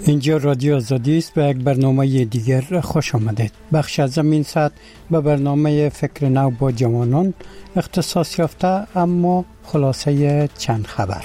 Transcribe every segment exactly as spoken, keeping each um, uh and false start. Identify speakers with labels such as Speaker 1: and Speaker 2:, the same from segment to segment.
Speaker 1: اینجا رادیو آزادی است. به یک برنامه دیگر خوش آمدید. بخش از این ساعت به برنامه فکر نو با جوانان اختصاص یافته، اما خلاصه چند خبر.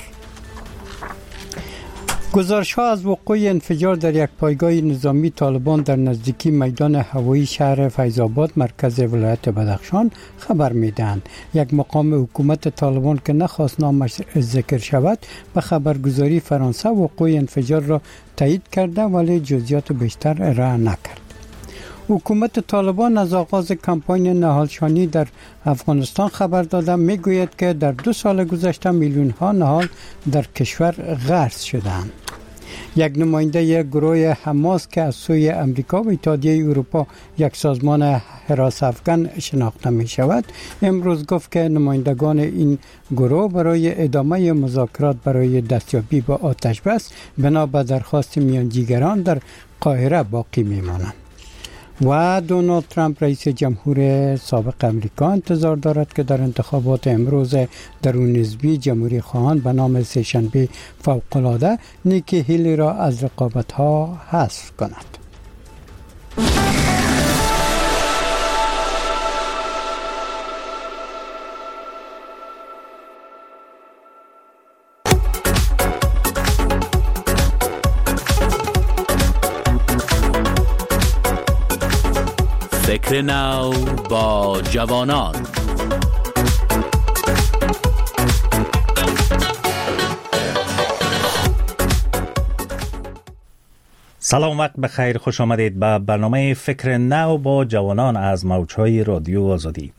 Speaker 1: گزارش‌ها از وقوع انفجار در یک پایگاه نظامی طالبان در نزدیکی میدان هوایی شهر فیض آباد مرکز ولایت بدخشان خبر می‌دهند. یک مقام حکومت طالبان که نخواست نامش ذکر شود به خبرگزاری فرانسه وقوع انفجار را تایید کرده، ولی جزئیات بیشتر ارائه نکرد. حکومت طالبان از آغاز کمپاین نهالشانی در افغانستان خبر داده، میگوید که در دو سال گذشته میلیون ها نهال در کشور غرس شدند. یک نماینده گروه حماس که از سوی امریکا و اتحادیه اروپا یک سازمان حراس افغان شناخته می شود، امروز گفت که نمایندگان این گروه برای ادامه مذاکرات برای دستیابی به آتش بس بنا به درخواست میانجیگران در قاهره باقی می مانند. و دونالد ترامپ رئیس جمهور سابق امریکا انتظار دارد که در انتخابات امروز درون حزبی جمهوری خواهان به نام سه‌شنبه فوق‌العاده نیکی هیلی را از رقابت‌ها حذف کند.
Speaker 2: فکر نو با جوانان.
Speaker 3: سلام، وقت بخیر، خوش آمدید به برنامه فکر نو با جوانان از موجهای رادیو آزادی.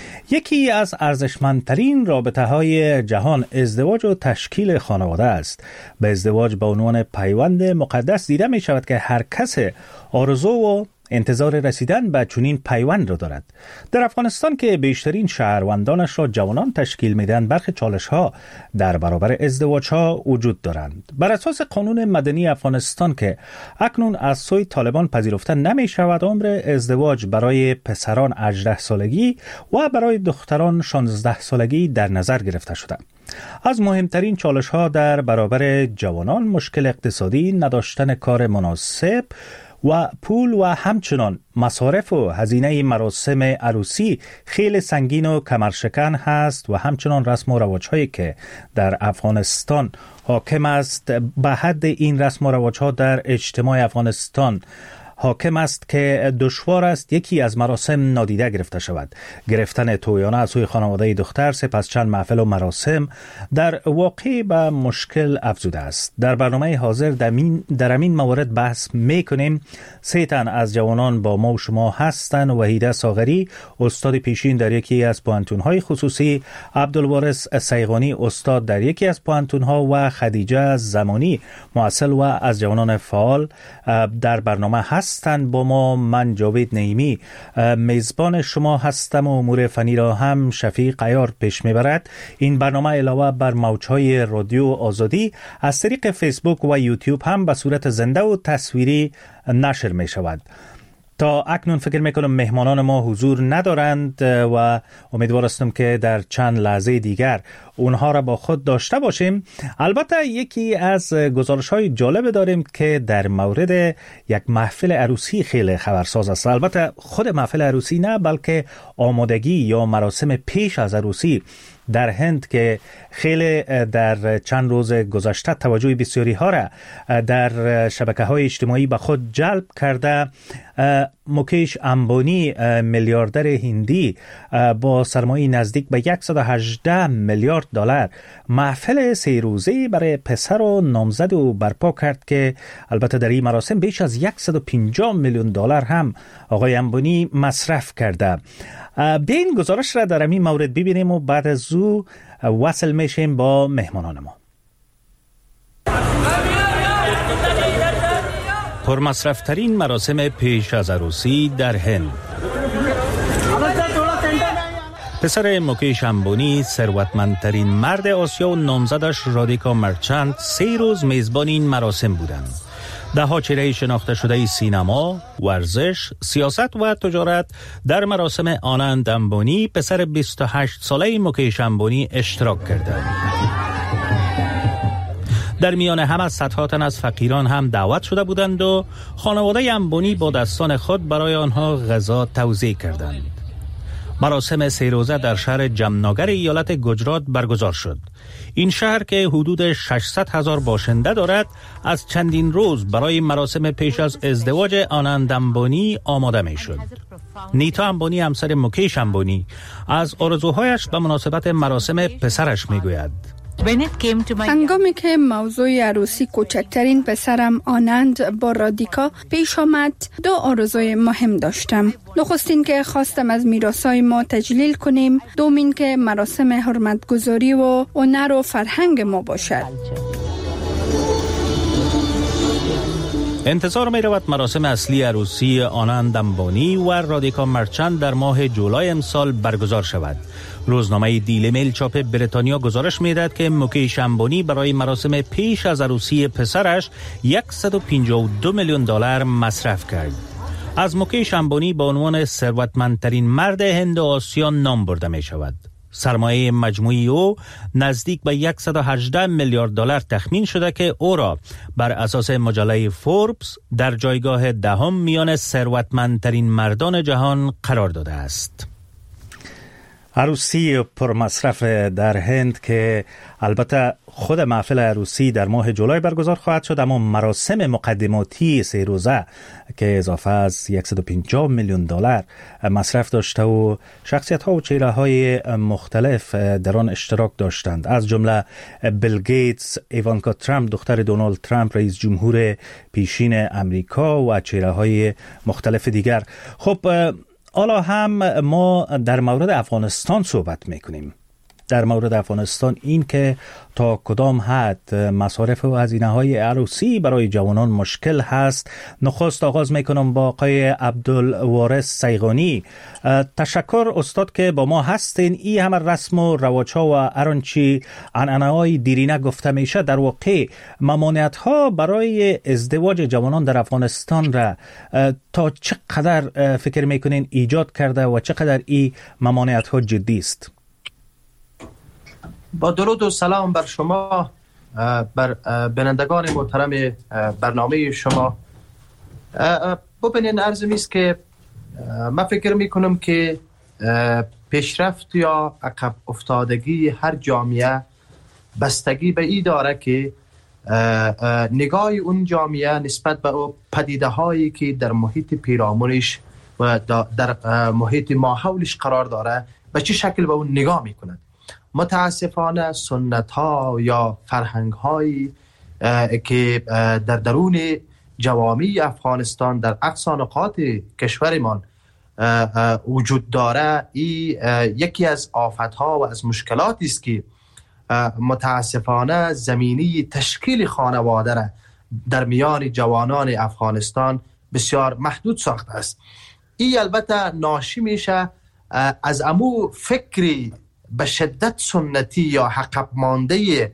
Speaker 3: یکی از ارزشمندترین رابطه‌های جهان ازدواج و تشکیل خانواده است. به ازدواج به عنوان پیوند مقدس دیده می شود که هر کس آرزو و انتظار رسیدن به چنین پیوند را دارد. در افغانستان که بیشترین شهروندانش را جوانان تشکیل میدن، برخی چالش‌ها در برابر ازدواج‌ها وجود دارند. بر اساس قانون مدنی افغانستان که اکنون از سوی طالبان پذیرفته نمی شود، عمر ازدواج برای پسران هجده سالگی و برای دختران شانزده سالگی در نظر گرفته شده. از مهمترین چالش‌ها در برابر جوانان مشکل اقتصادی، نداشتن کار مناسب و پول و همچنان مصارف و هزینه مراسم عروسی خیلی سنگین و کمرشکن هست و همچنان رسم و رواج‌هایی که در افغانستان حاکم است. به حد این رسم و رواج‌ها در اجتماع افغانستان حاکم است که دشوار است یکی از مراسم نادیده گرفته شود. گرفتن تویانه از سوی خانواده دختر، سپس چند محفل و مراسم در واقع به مشکل افزوده است. در برنامه حاضر در همین موارد بحث میکنیم. سه تن از جوانان با ما و شما هستند: وحیده ساغری، استاد پیشین در یکی از پوهنتون‌های خصوصی، عبدالوارث سیغانی، استاد در یکی از پوهنتون‌ها و خدیجه زمانی، مؤثر و از جوانان فعال در برنامه هست. هستند با ما. من جاوید نعیمی میزبان شما هستم و امور فنی را هم شفیق عیار پیش میبرد. این برنامه علاوه بر موجهای رادیو آزادی از طریق فیسبوک و یوتیوب هم به صورت زنده و تصویری نشر می شود. تا اکنون فکر میکنم مهمانان ما حضور ندارند و امیدوار هستم که در چند لحظه دیگر اونها را با خود داشته باشیم. البته یکی از گزارش‌های جالب داریم که در مورد یک محفل عروسی خیلی خبرساز است. البته خود محفل عروسی نه، بلکه آمادگی یا مراسم پیش از عروسی در هند که خیلی در چند روز گذشته توجه بسیاری ها را در شبکه‌های اجتماعی به خود جلب کرده. موکیش امبانی، میلیاردر هندی با سرمایه نزدیک به صد و هجده میلیارد دلار، محفل سه روزه برای پسر و نامزد او برپا کرد که البته در این مراسم بیش از صد و پنجاه میلیون دلار هم آقای امبانی مصرف کرده. بیاین گزارش را در همین مورد ببینیم و بعد از او وصل میشیم با مهمانان ما. پرمصرفترین مراسم پیش از عروسی در هند. پسر موکیش امبانی، ثروتمندترین مرد آسیا، و نامزدش رادیکا مرچند سه روز میزبان این مراسم بودند. ده ها چهره شناخته شده سینما، ورزش، سیاست و تجارت در مراسم آنند امبانی، پسر بیست و هشت ساله موکیش امبانی اشتراک کردند. در میان همه صدها تن از فقیران هم دعوت شده بودند و خانواده انبونی با دستان خود برای آنها غذا توزیع کردند. مراسم سه روزه در شهر جمناگر ایالت گجرات برگزار شد. این شهر که حدود ششصد هزار باشنده دارد از چندین روز برای مراسم پیش از ازدواج آنند انبانی آماده می شد. نیتا انبانی همسر مکیش انبانی از آرزوهایش به مناسبت مراسم پسرش می گوید.
Speaker 4: هنگامی که موضوع عروسی کوچکترین پسرم آنند با رادیکا پیش آمد، دو آرزوی مهم داشتم. نخستین که خواستم از میراثای ما تجلیل کنیم، دومین که مراسم حرمتگذاری و هنر و فرهنگ ما باشد.
Speaker 3: انتظار می رود مراسم اصلی عروسی آنند انبانی و رادیکا مرچند در ماه جولای امسال برگزار شود. روزنامه دیلی میل چاپ بریتانیا گزارش می دهد که مکیش انبانی برای مراسم پیش از عروسی پسرش صد و پنجاه و دو میلیون دلار مصرف کرد. از مکیش انبانی به عنوان ثروتمندترین مرد هند و آسیا نام برده می شود. سرمایه مجموعی او نزدیک به صد و هجده میلیارد دلار تخمین شده که او را بر اساس مجله فوربس در جایگاه دهم میان ثروتمندترین مردان جهان قرار داده است.
Speaker 5: عروسی پرمصرف در هند که البته خود محفل عروسی در ماه جولای برگزار خواهد شد، اما مراسم مقدماتی سه روزه که اضافه از صد و پنجاه میلیون دلار مصرف داشته و شخصیت ها و چهره های مختلف در آن اشتراک داشتند، از جمله بیل گیتس، ایوانکا ترامپ دختر دونالد ترامپ رئیس جمهور پیشین امریکا و چهره های مختلف دیگر. خب حالا هم ما در مورد افغانستان صحبت میکنیم. در مورد افغانستان این که تا کدام حد مصارف و هزینه های عروسی برای جوانان مشکل هست. نخست آغاز میکنم با آقای عبدالوارث سیغانی. تشکر استاد که با ما هستین. این همه رسم و رواج‌ها و هرانچی عنعنه‌های دیرینه گفته میشه، در واقع ممانعت ها برای ازدواج جوانان در افغانستان را تا چقدر فکر میکنین ایجاد کرده و چقدر این ممانعت ها جدی است؟
Speaker 6: با درود و سلام بر شما، بر بینندگان محترم برنامه شما. ببینین عرض میست که من فکر میکنم که پیشرفت یا عقب افتادگی هر جامعه بستگی به این داره که نگاه اون جامعه نسبت به پدیده هایی که در محیط پیرامونش و در محیط ماحولش قرار داره به چه شکل به اون نگاه میکنند. متاسفانه سنت ها یا فرهنگ هایی که در درون جوامع افغانستان در اقصی نقاط کشورمان وجود داره، این یکی از آفت ها و از مشکلاتی است که متاسفانه زمینی تشکیل خانواده را در میان جوانان افغانستان بسیار محدود ساخته است. این البته ناشی میشه از امو فکری به شدت سنتی یا عقب مانده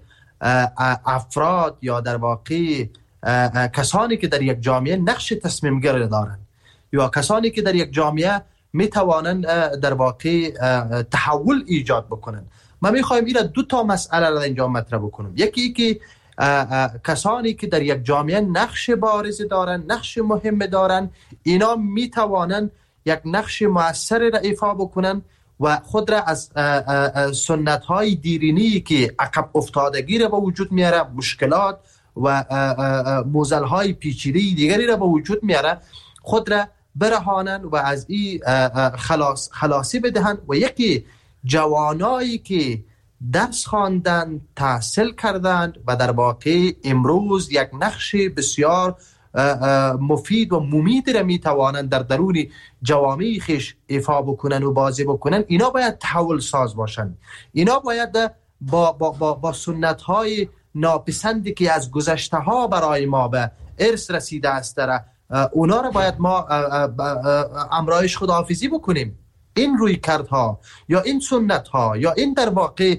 Speaker 6: افراد یا در واقع کسانی که در یک جامعه نقش تصمیم گیری دارند یا کسانی که در یک جامعه می توانند در واقع تحول ایجاد بکنند. ما می خواهیم این دو تا مسئله را اینجا مطرح بکنم. یکی که کسانی که در یک جامعه نقش بارز دارند، نقش مهم دارند، اینا می توانند یک نقش مؤثر را ایفا بکنند و خود را از سنت های دیرینی که عقب افتادگی را به وجود میاره، مشکلات و موزل های پیچیده دیگری را به وجود میاره، خود را برهانند و از این خلاص خلاصی بدهند. و یکی جوانایی که درس خواندند، تحصیل کردند و در واقع امروز یک نقش بسیار مفید و ممید را می توانند در درون جوامع خیش ایفا بکنن و بازی بکنن، اینا باید تحول ساز باشند. اینا باید با, با, با, با سنت های ناپسندی که از گذشته ها برای ما به ارث رسیده است را اونا را باید ما امرایش خداحافظی بکنیم. این روی کردها یا این سنت ها یا این در واقع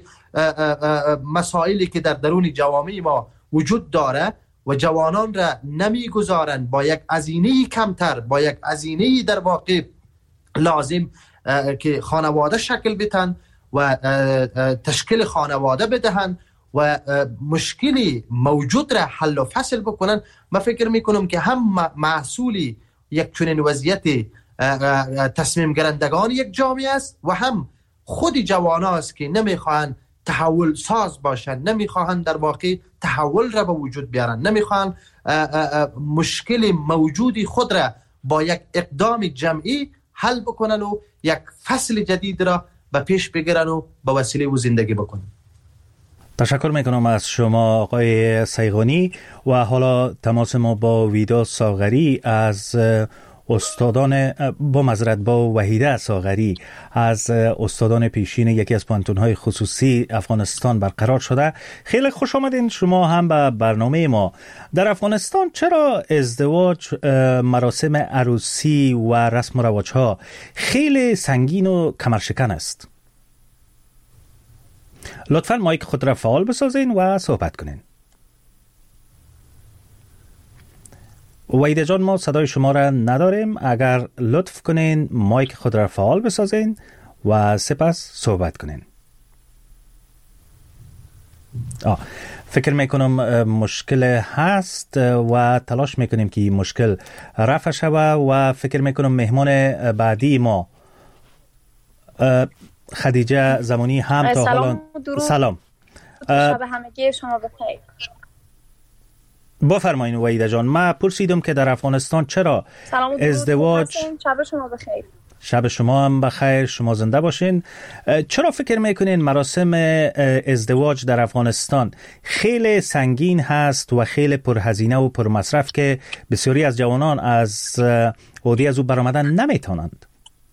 Speaker 6: مسائلی که در درون جوامع ما وجود داره و جوانان را نمیگذارند با یک هزینه کمتر، با یک هزینه در واقع لازم که خانواده شکل بدن و تشکیل خانواده بدهند و مشکلی موجود را حل و فصل بکنن، من فکر میکنم که هم مسئولی یک چنین وضعیت تصمیم گیرندگان یک جامعه است و هم خود جوان است که نمیخواهند تحول ساز باشن، نمیخواهند در واقع تحول را به وجود بیارن، نمیخواهند مشکل موجودی خود را با یک اقدام جمعی حل بکنن و یک فصل جدید را به پیش بگیرن و به وسیله او زندگی بکنن.
Speaker 5: تشکر میکنم از شما آقای سیغانی. و حالا تماس ما با ویدا ساغری از استادان با معذرت با وحیده ساغری از استادان پیشین یکی از پانتون‌های خصوصی افغانستان برقرار شده. خیلی خوش آمدین شما هم به برنامه ما. در افغانستان چرا ازدواج، مراسم عروسی و رسم و رواج‌ها خیلی سنگین و کمرشکن است؟ لطفاً مایک خود را فعال بسازین و صحبت کنین. وحیده جان، ما صدای شما را نداریم. اگر لطف کنین مایک خود را فعال بسازین و سپس صحبت کنین. آه. فکر میکنم مشکل هست و تلاش میکنیم که مشکل رفع شود و فکر میکنم مهمان بعدی ما خدیجه زمانی هم تا حالا. سلام.
Speaker 7: شب همگی شما بخیر.
Speaker 5: بفرمایید وحیده جان. من پرسیدم که در افغانستان چرا ازدواج.
Speaker 7: شب شما بخیر.
Speaker 5: شب شما هم بخیر، شما زنده باشین. چرا فکر میکنین مراسم ازدواج در افغانستان خیلی سنگین هست و خیلی پرهزینه و پرمصرف که بسیاری از جوانان از عهده از او برآمدن نمیتونند؟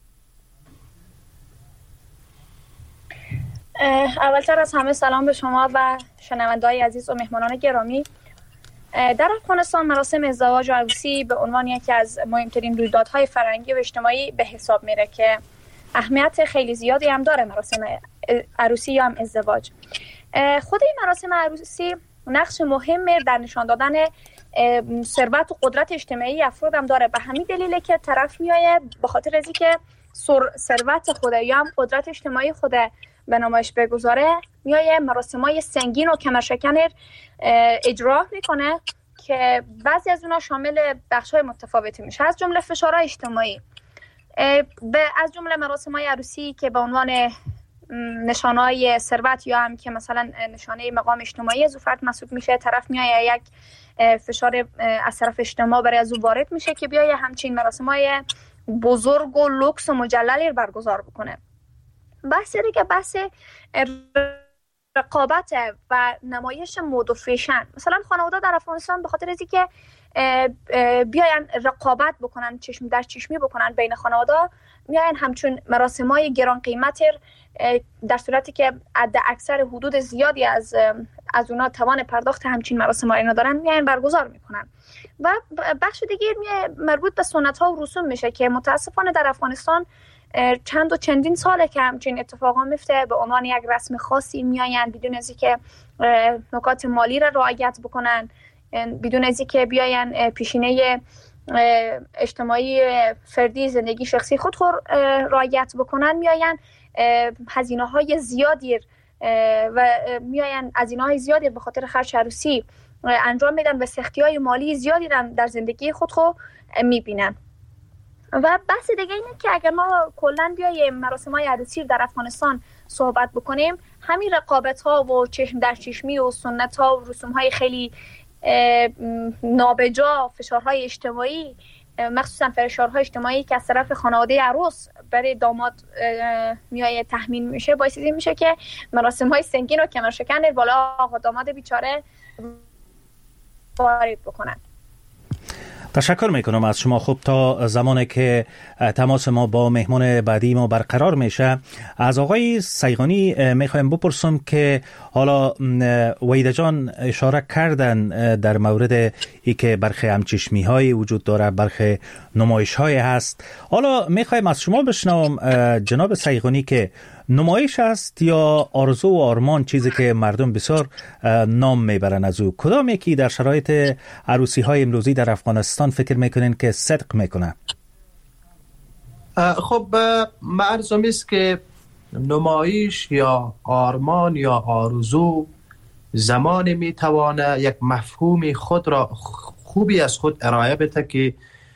Speaker 7: اولتر از همه سلام به شما و شنونده‌های عزیز و مهمانان گرامی. در افغانستان مراسم ازدواج و عروسی به عنوان یکی از مهمترین رویدادهای فرهنگی و اجتماعی به حساب میره که اهمیت خیلی زیادی هم داره. مراسم عروسی یا هم ازدواج، خود این مراسم عروسی نقش مهمی در نشان دادن ثروت و قدرت اجتماعی افراد هم داره. به همین دلیله که طرف میایه به خاطر از اینکه ثروت خود یا هم قدرت اجتماعی خود به نمایش بگذاره، میایه مراسمای سنگین و کمرشکن اجرا میکنه که بعضی از اونها شامل بخش‌های متفاوتی میشه، از جمله فشارهای اجتماعی، به از جمله مراسمای عروسی که به عنوان نشانهای ثروت یا هم که مثلا نشانه مقام اجتماعی از فرد محسوب میشه، طرف میایه یک فشار از طرف اجتماع برای از او وارد میشه که بیایه همچین مراسمای بزرگ و لوکس و مجللی برگزار بکنه. بحث دیگه بحث رقابت و نمایش مد و فیشن. مثلا خانواده در افغانستان به خاطر از اینکه بیاین رقابت بکنن، چشم در چشمی بکنن بین خانواده، میاین همچون مراسمای گران قیمت در صورتی که عده اکثر حدود زیادی از از اونا توان پرداخت همچین مراسمایی ندارن، میاین برگزار میکنن. و بخش دیگه مربوط به سنت ها و رسوم میشه که متاسفانه در افغانستان چند و چندین ساله که همچین اتفاقا میفته. به عنوان یک رسم خاصی میاین بدون از اینکه نکات مالی را رعایت بکنن، بدون از اینکه بیاین پیشینه اجتماعی فردی زندگی شخصی خود خود رعایت بکنن، میاین هزینه های زیادی و میاین هزینه های زیادی به خاطر خرج عروسی انجام میدن و سختی های مالی زیادی در زندگی خود خود میبینن. و بحث دیگه اینه که اگر ما کلا بیایم مراسم‌های عروسی در افغانستان صحبت بکنیم، همین رقابت‌ها و چشم در چشمی و سنت‌ها و رسوم‌های خیلی نابجا، فشارهای اجتماعی، مخصوصا فشارهای اجتماعی که از طرف خانواده عروس برای داماد میایه تحمیل میشه، باعث این میشه که مراسم‌های سنگین و کمرشکن بالا آقا داماد بیچاره وارد بکنن.
Speaker 5: تشکر میکنم از شما. خوب، تا زمانی که تماس ما با مهمان بعدی ما برقرار میشه، از آقای سیغانی میخوایم بپرسم که حالا وحیده جان اشاره کردن در مورد ای که برخی همچشمی های وجود داره، برخی نمایش های هست. حالا میخوایم از شما بشنوم جناب سیغانی که نمایش است یا آرزو و آرمان، چیزی که مردم بسیار نام میبرن از او، کدام یکی در شرایط عروسی های امروزی در افغانستان فکر میکنین که صدق میکنه؟
Speaker 6: خب معرضم است که نمایش یا آرمان یا آرزو زمان میتوانه یک مفهوم خود را خوبی از خود ارائه بده که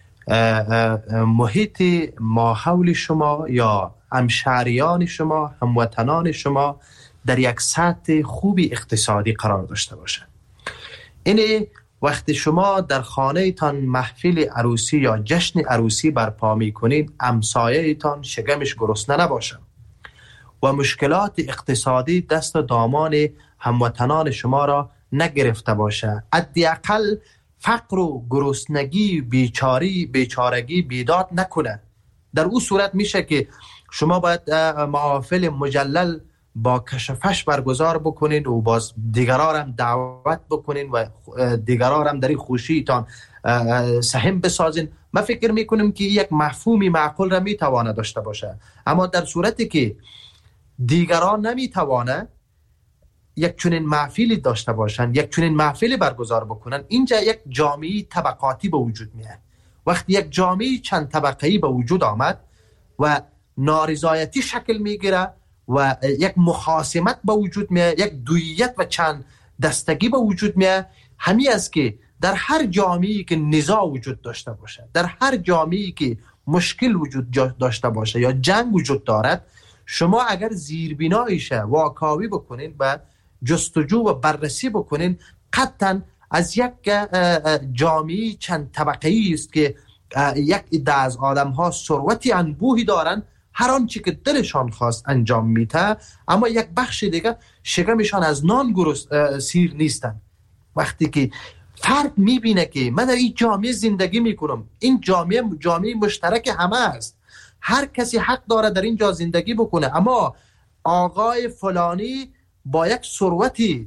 Speaker 6: محیط ماحول شما یا همشهریان شما، هموطنان شما در یک سطح خوبی اقتصادی قرار داشته باشه. اینه وقتی شما در خانه تان محفل عروسی یا جشن عروسی برپا میکنین، همسایه تان شکمش گرسنه نباشه و مشکلات اقتصادی دست و دامان هموطنان شما را نگرفته باشه. حداقل فقر و گرسنگی، بیچاری، بیچارگی بیداد نکنه. در اون صورت میشه که شما باید محافل مجلل با کشفش برگزار بکنین و باز دیگران هم دعوت بکنین و دیگران هم در این خوشیتان سهم بسازین. من فکر میکنم که یک مفهومی معقول را میتوانه داشته باشه. اما در صورتی که دیگران نمیتوانه یک چنین محفلی داشته باشن، یک چنین محفلی برگزار بکنن، اینجا یک جامعه طبقاتی به وجود میاد. وقتی یک جامعه چند طبقه‌ای به وجود آمد و نارضایتی شکل میگیره و یک مخاصمت به وجود میاد، یک دوییت و چند دستگی به وجود میاد، همین است که در هر جامعه‌ای که نزاع وجود داشته باشه، در هر جامعه‌ای که مشکل وجود داشته باشه یا جنگ وجود دارد، شما اگر زیربنایش واکاوی بکنین و جستجو و بررسی بکنین، قطعا از یک جامعه چند طبقه‌ای است که یک عده از آدم‌ها ثروتی انبوهی دارن، هر آنچه که دلشان خواست انجام میده، اما یک بخش دیگه شکمشان از نان گرس سیر نیستن. وقتی که فرد میبینه که من در این جامعه زندگی میکنم، این جامعه جامعه مشترک همه است، هر کسی حق داره در اینجا زندگی بکنه، اما آقای فلانی با یک ثروتی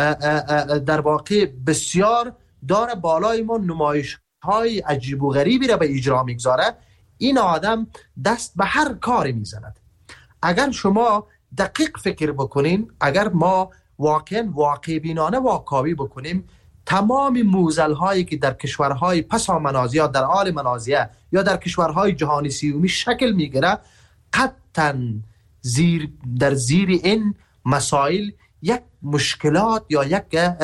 Speaker 6: در واقع بسیار داره بالای ما نمایش های عجیب و غریبی را به اجرا میگذاره، این آدم دست به هر کاری میزند. اگر شما دقیق فکر بکنین، اگر ما واقعا واقع بینانه واکاوی بکنیم، تمام موزل هایی که در کشورهای پسا منازعه یا در حال منازعه یا در کشورهای جهانی سیومی شکل میگیره، قطعا زیر در زیر این مسائل یک مشکلات یا یک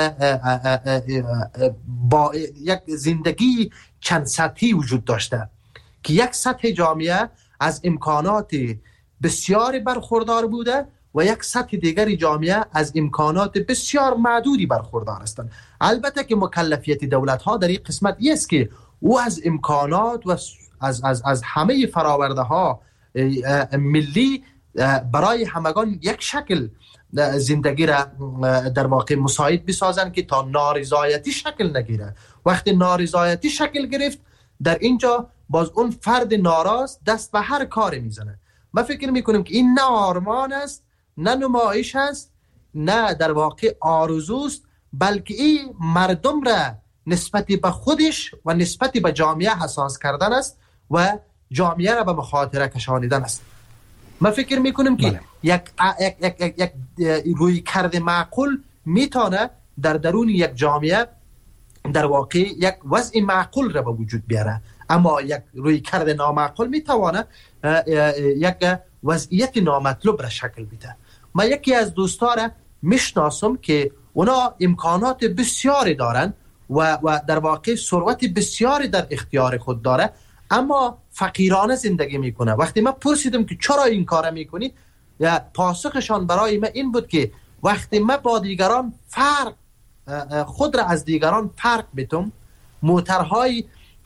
Speaker 6: با یک زندگی چند سطحی وجود داشته که یک سطح جامعه از امکانات بسیاری برخوردار بوده و یک سطح دیگری جامعه از امکانات بسیار معدودی برخوردار هستند. البته که مکلفیت دولت ها در این قسمت است که او از امکانات و از از از همه فراورده ها ملی برای همگان یک شکل زندگی را در واقع مساعد بسازن که تا نارضایتی شکل نگیره. وقتی نارضایتی شکل گرفت، در اینجا باز اون فرد ناراض دست به هر کاری میزنه. من فکر میکنم که این نه آرمان است، نه نمایش است، نه در واقع آرزوست، بلکه این مردم را نسبت به خودش و نسبت به جامعه حساس کردن است و جامعه را به مخاطره کشانیدن است. من فکر میکنم که یک, یک, یک, یک, یک روی کرده معقول میتونه در درون یک جامعه در واقع یک وضع معقول را به وجود بیاره، اما یک روی کرده نامعقول میتونه یک وضعیت نامطلوب را شکل بده. من یکی از دوستا را میشناسم که اونا امکانات بسیاری دارن و, و در واقع ثروت بسیاری در اختیار خود داره، اما فقیرانه زندگی میکنه. وقتی من پرسیدم که چرا این کار میکنی، یا پاسخشان برای من این بود که وقتی من با دیگران فرق خود را از دیگران فرق بتم، موترهای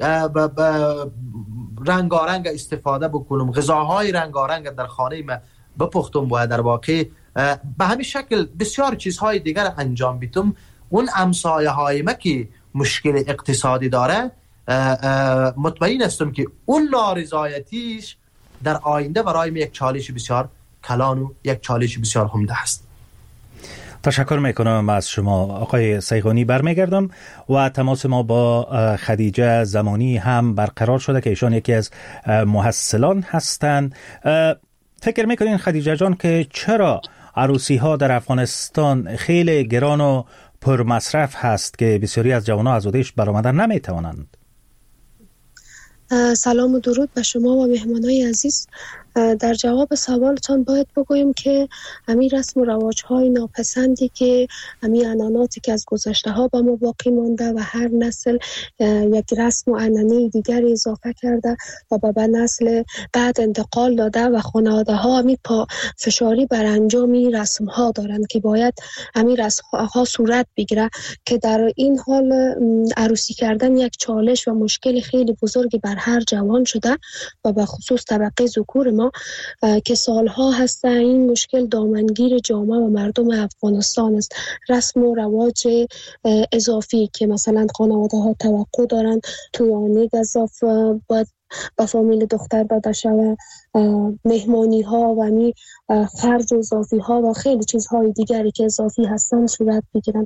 Speaker 6: رنگارنگ استفاده بکنم، غذاهای رنگارنگ در خانه من بپختم و در واقع به همین شکل بسیار چیزهای دیگر انجام بیتم، اون همسایه های ما که مشکل اقتصادی داره، مطمئن هستم که اون نارضایتیش در آینده برای یک چالش بسیار کلان و یک چالش بسیار عمده است.
Speaker 3: تشکر میکنم از شما آقای سیغانی. برمیگردم و تماس ما با خدیجه زمانی هم برقرار شده که ایشان یکی از محصلان هستند. فکر میکنین خدیجه جان که چرا عروسی ها در افغانستان خیلی گران و پر مصرف هست که بسیاری از جوانان از اودش برآمدن نمیتوانند؟
Speaker 8: سلام و درود به شما و مهمانای عزیز. در جواب سوالتان باید بگویم که همین رسم و رواج‌های ناپسندی که همین عنعناتی که از گذشته ها به ما باقی مانده و هر نسل یک رسم و عنعنه دیگر اضافه کرده و به نسل بعد انتقال داده و خانواده ها همین پا فشاری بر انجام این رسم ها دارند که باید همین رسم ها صورت بگیره، که در این حال عروسی کردن یک چالش و مشکل خیلی بزرگی بر هر جوان شده و به خصوص طبقه ذکور ما که سالها هست این مشکل دامنگیر جامعه و مردم افغانستان است. رسم و رواج اضافی که مثلا خانواده ها توقع دارن تویانی گزاف باید به فامیل دختر داده شود، مهمانی ها و می خرج اضافی ها و خیلی چیزهای دیگری که اضافی هستن صورت بگیرن.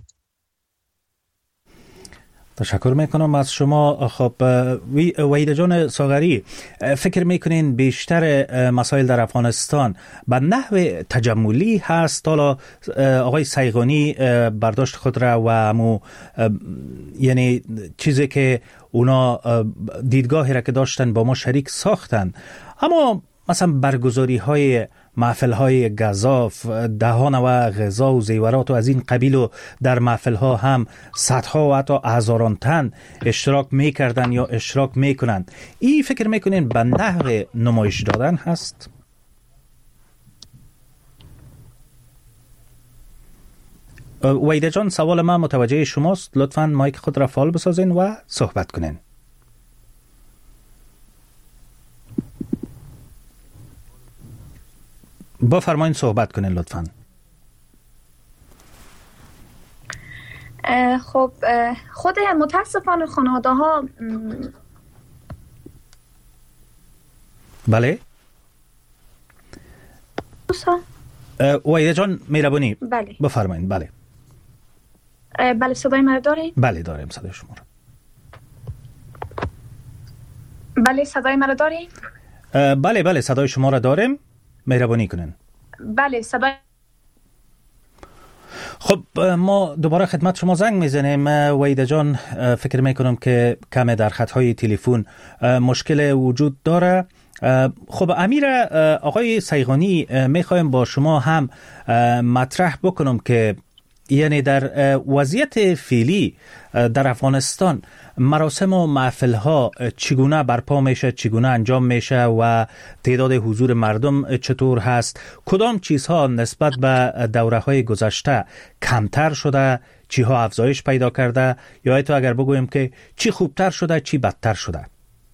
Speaker 3: تشکر میکنم از شما. خب وحید جان ساغری، فکر میکنین بیشتر مسائل در افغانستان به نحو تجملی هست؟ حالا آقای سیغانی برداشت خود را و همو یعنی چیزی که اونا دیدگاهی را که داشتن با ما شریک ساختن، اما مثلا برگزاری های محفل های گزاف، دهان و غذا و زیورات و از این قبیل و در محفل ها هم صدها و حتی هزاران تن اشتراک میکردن یا اشتراک میکنن، این فکر میکنین به نحو نمایش دادن هست؟ وحید جان، سوال من متوجه شماست، لطفاً مایک خود را فعال بسازین و صحبت کنین. بفرمایین صحبت کنین لطفاً.
Speaker 7: خب خود متاسفانه خانواده ها
Speaker 3: بله وحید جان مهربانی
Speaker 7: بله
Speaker 3: بفرمایین. بله
Speaker 7: بله صدای من دارید؟
Speaker 3: بله داریم صدای شما را.
Speaker 7: بله صدای من دارید؟
Speaker 3: بله بله صدای شما را داریم، مهربانی کنین.
Speaker 7: بله صدای.
Speaker 3: خب ما دوباره خدمت شما زنگ میزنیم وحید جان، فکر میکنم که کم در خطهای تلفن مشکل وجود داره. خب امیر آقای سیغانی، میخوایم با شما هم مطرح بکنم که یعنی در وضعیت فعلی در افغانستان مراسم و محفل ها چگونه برپا میشه، چگونه انجام میشه و تعداد حضور مردم چطور هست؟ کدام چیزها نسبت به دوره های گذشته کمتر شده، چی ها افزایش پیدا کرده، یا تو اگر بگویم که چی خوبتر شده چی بدتر شده؟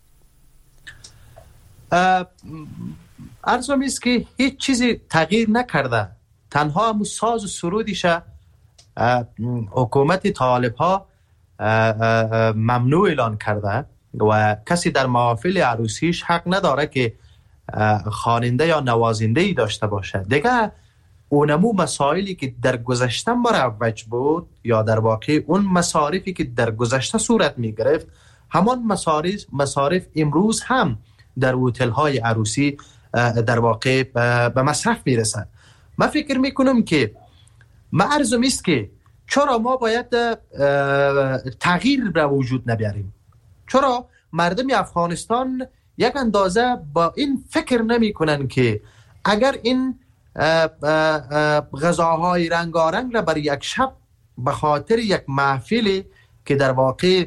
Speaker 6: عرضم است که هیچ چیزی تغییر نکرده، تنها همون ساز و سرودیشه حکومت طالب ها ممنوع اعلان کرده و کسی در محافل عروسیش حق نداره که خواننده یا نوازنده ای داشته باشه. دیگه اونمو مسائلی که در گذشته مروج بود یا در واقع اون مصارفی که در گذشته صورت می گرفت، همان مصارف مصارف امروز هم در هتل های عروسی در واقع به مصرف می رسند. من فکر می کنم که من عرضم است که چرا ما باید تغییر را وجود نبیاریم؟ چرا مردم افغانستان یک اندازه با این فکر نمی کنن که اگر این غذاهای رنگارنگ را برای یک شب به خاطر یک محفلی که در واقع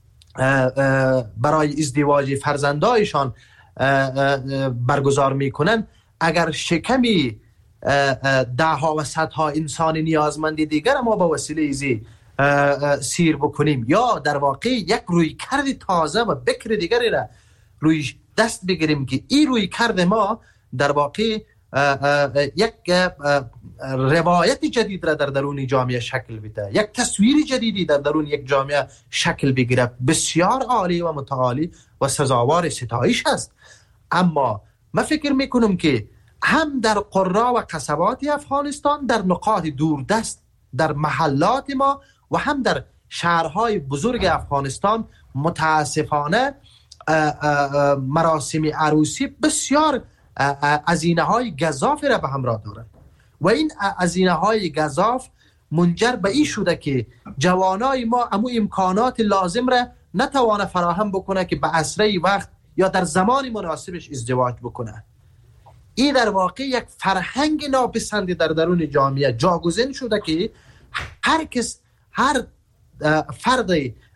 Speaker 6: برای ازدواج فرزندایشان برگزار می کنن، اگر شکمی ده ها و صد ها انسان نیازمندی دیگر ما با وسیله ایزی سیر بکنیم یا در واقع یک روی کرد تازه و بکر دیگری را روی دست بگیریم که این روی کرد ما در واقع یک روایت جدید را در درون جامعه شکل بده، یک تصویر جدیدی در درون یک جامعه شکل بگیره، بسیار عالی و متعالی و سزاوار ستایش است. اما من فکر میکنم که هم در قرا و قصبات افغانستان، در نقاط دوردست در محلات ما و هم در شهرهای بزرگ افغانستان متاسفانه مراسم عروسی بسیار هزینه های گزاف را به همراه دارد و این هزینه های گزاف منجر به این شده که جوانای ما امو امکانات لازم را نتوانه فراهم بکنه که به اسرع وقت یا در زمان مناسبش ازدواج بکنه. این در واقع یک فرهنگ ناپسندی در درون جامعه جاگزین شده که هر کس هر فرد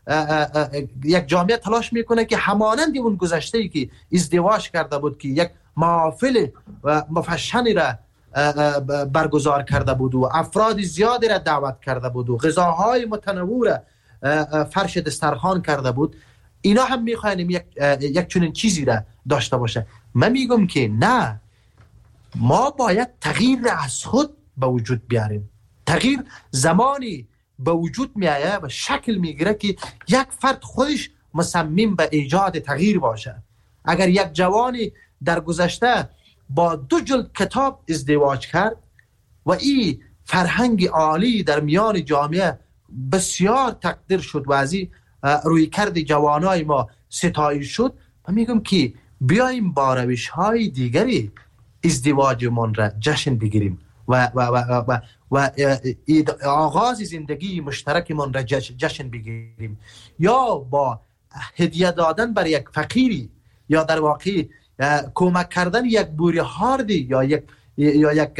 Speaker 6: یک جامعه تلاش میکنه که همانند اون گذشته‌ای که ازدواج کرده بود که یک محافل و مفشنی را برگزار کرده بود و افراد زیادی را دعوت کرده بود و غذاهای متنوع را فرش دسترخوان کرده بود، اینا هم میخوایم یک یک چنین چیزی را داشته باشه. من میگم که نه، ما باید تغییر را از خود به وجود بیاریم. تغییر زمانی به وجود میآید و شکل میگیره که یک فرد خودش مصمم به ایجاد تغییر باشه. اگر یک جوانی در گذشته با دو جلد کتاب ازدواج کرد و این فرهنگ عالی در میان جامعه بسیار تقدیر شد و از این روی کرد جوانای ما ستایش شد، من میگم که بیاییم با روش های دیگری ازدواجمون را جشن بگیریم و و و و, و آغاز زندگی مشترکمون را جشن بگیریم، یا با هدیه دادن برای یک فقیری یا در واقع کمک کردن یک بوری هاردی یا یک یا یک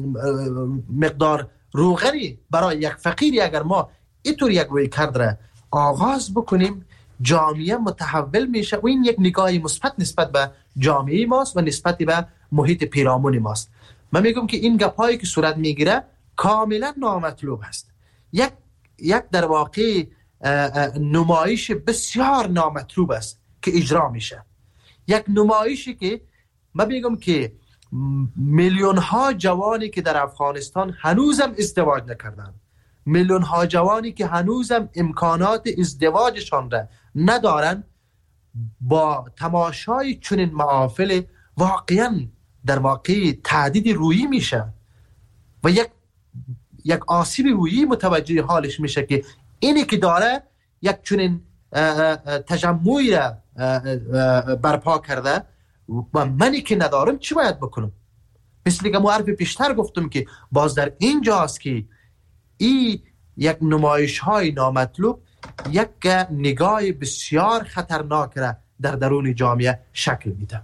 Speaker 6: مقدار روغنی برای یک فقیری اگر ما اینطور یک روی کرد را آغاز بکنیم، جامعه متحول میشه و این یک نگاه مثبت نسبت به جامعه ماست و نسبت به محیط پیرامون ماست. من میگم که این گپایی که صورت میگیره کاملا نامطلوب است. یک یک در واقع نمایش بسیار نامطلوب است که اجرا میشه. یک نمایشی که من میگم که میلیون ها جوانی که در افغانستان هنوزم ازدواج نکردن، میلیون ها جوانی که هنوزم امکانات ازدواجشان را ندارن، با تماشای چنین محافل واقعا در واقع تعدید رویی میشه و یک یک آسیب رویی متوجه حالش میشه که اینی که داره یک چنین تجمعی را برپا کرده و منی که ندارم چی باید بکنم؟ مثل که معرف پیشتر گفتم که باز در اینجاست که این یک نمایش های نامطلوب یک نگاه بسیار خطرناک را در درون جامعه شکل میده.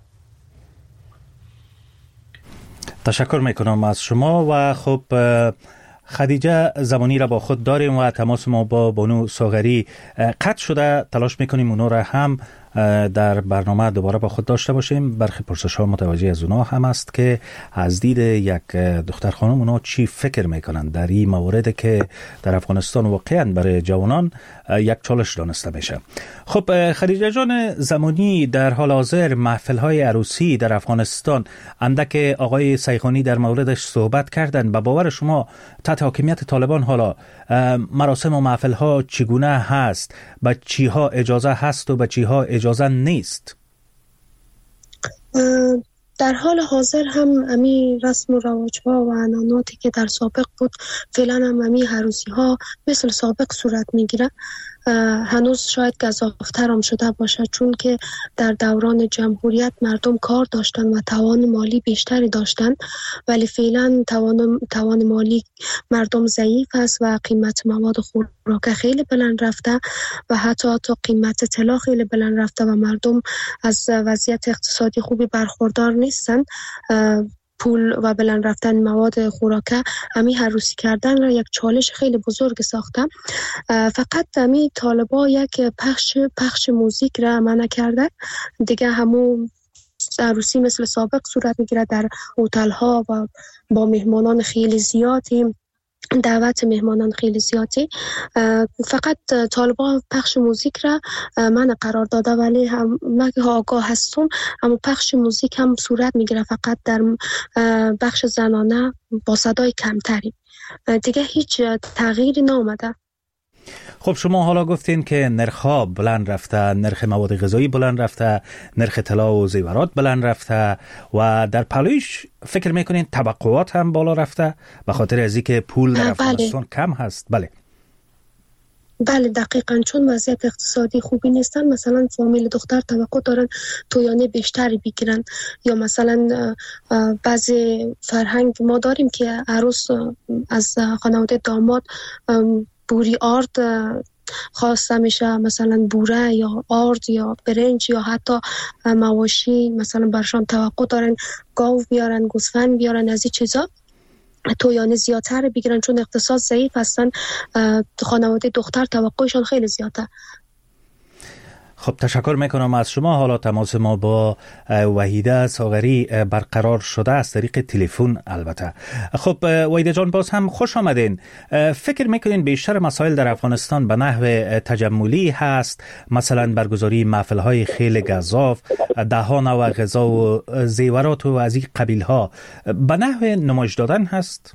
Speaker 3: تشکر میکنم از شما. و خب خدیجه زمانی را با خود داریم و تماس ما با بانو ساغری قطع شده، تلاش میکنیم اونا را هم در برنامه دوباره با خود داشته باشیم. برخی پرسش ها متوجه از اونا هم است که از دید یک دختر خانم اونا چی فکر میکنن در این مورد که در افغانستان واقعا برای جوانان یک چالش دانسته میشه. خب خدیجه جان زمانی، در حال حاضر محفل های عروسی در افغانستان اندک آقای سیخانی در موردش صحبت کردن. به باور شما تحت حاکمیت طالبان حالا مراسم و محفل ها چگونه هست؟ به چی ها اجازه هست و به چی ها اجازه نیست؟
Speaker 8: در حال حاضر هم امی رسم و رواج ها و عنعناتی که در سابق بود فعلا هم امی عروسی ها مثل سابق صورت میگیره. هنوز شاید گزافتر هم شده باشه، چون که در دوران جمهوریت مردم کار داشتن و توان مالی بیشتری داشتن، ولی فعلا توان توان مالی مردم ضعیف است و قیمت مواد خوراک خیلی بلند رفته و حتی حتی قیمت طلا خیلی بلند رفته و مردم از وضعیت اقتصادی خوبی برخوردار نیستن. پول و بلند رفتن مواد خوراکه همی عروسی کردن را یک چالش خیلی بزرگ ساخته. فقط همی طالبا یک پخش پخش موزیک را منع کرده دیگه. همون عروسی مثل سابق صورت میگیره در هتل ها و با مهمانان خیلی زیادی، دعوت مهمانان خیلی زیادی. فقط طالبان پخش موزیک را من قرار داده، ولی هم من آگاه هستم اما پخش موزیک هم صورت میگیره فقط در بخش زنانه با صدای کمتری، دیگه هیچ تغییری نامده.
Speaker 3: خب شما حالا گفتین که نرخ‌ها بلند رفته، نرخ مواد غذایی بلند رفته، نرخ طلا و زیورات بلند رفته و در پلویش فکر میکنین توقعات هم بالا رفته به خاطر از اینکه پول در افغانستان کم هست؟ بله
Speaker 8: بله دقیقاً، چون وضعیت اقتصادی خوبی نیستن. مثلا فامیل دختر توقع دارن تویانه بیشتری بگیرن، یا مثلا بعضی فرهنگ ما داریم که عروس از خانواده داماد بوری آرد خواسته میشه، مثلا بوره یا آرد یا برنج یا حتی مواشی مثلا برشان توقع دارن گاو بیارن، گوسفند بیارن، از این چیزا تویانه زیادتر بگیرن چون اقتصاد ضعیف هستن. خانواده دختر توقعشان خیلی زیاده.
Speaker 3: خب تشکر میکنم از شما. حالا تماس ما با وحیده ساغری برقرار شده از طریق تلفن البته. خب وحیده جان باز هم خوش آمدین. فکر میکنین بیشتر مسائل در افغانستان به نحو تجملی هست، مثلا برگزاری محفل های خیلی گزاف، دهان و غذا و زیورات و از این قبیل ها به نحو نمایش دادن هست؟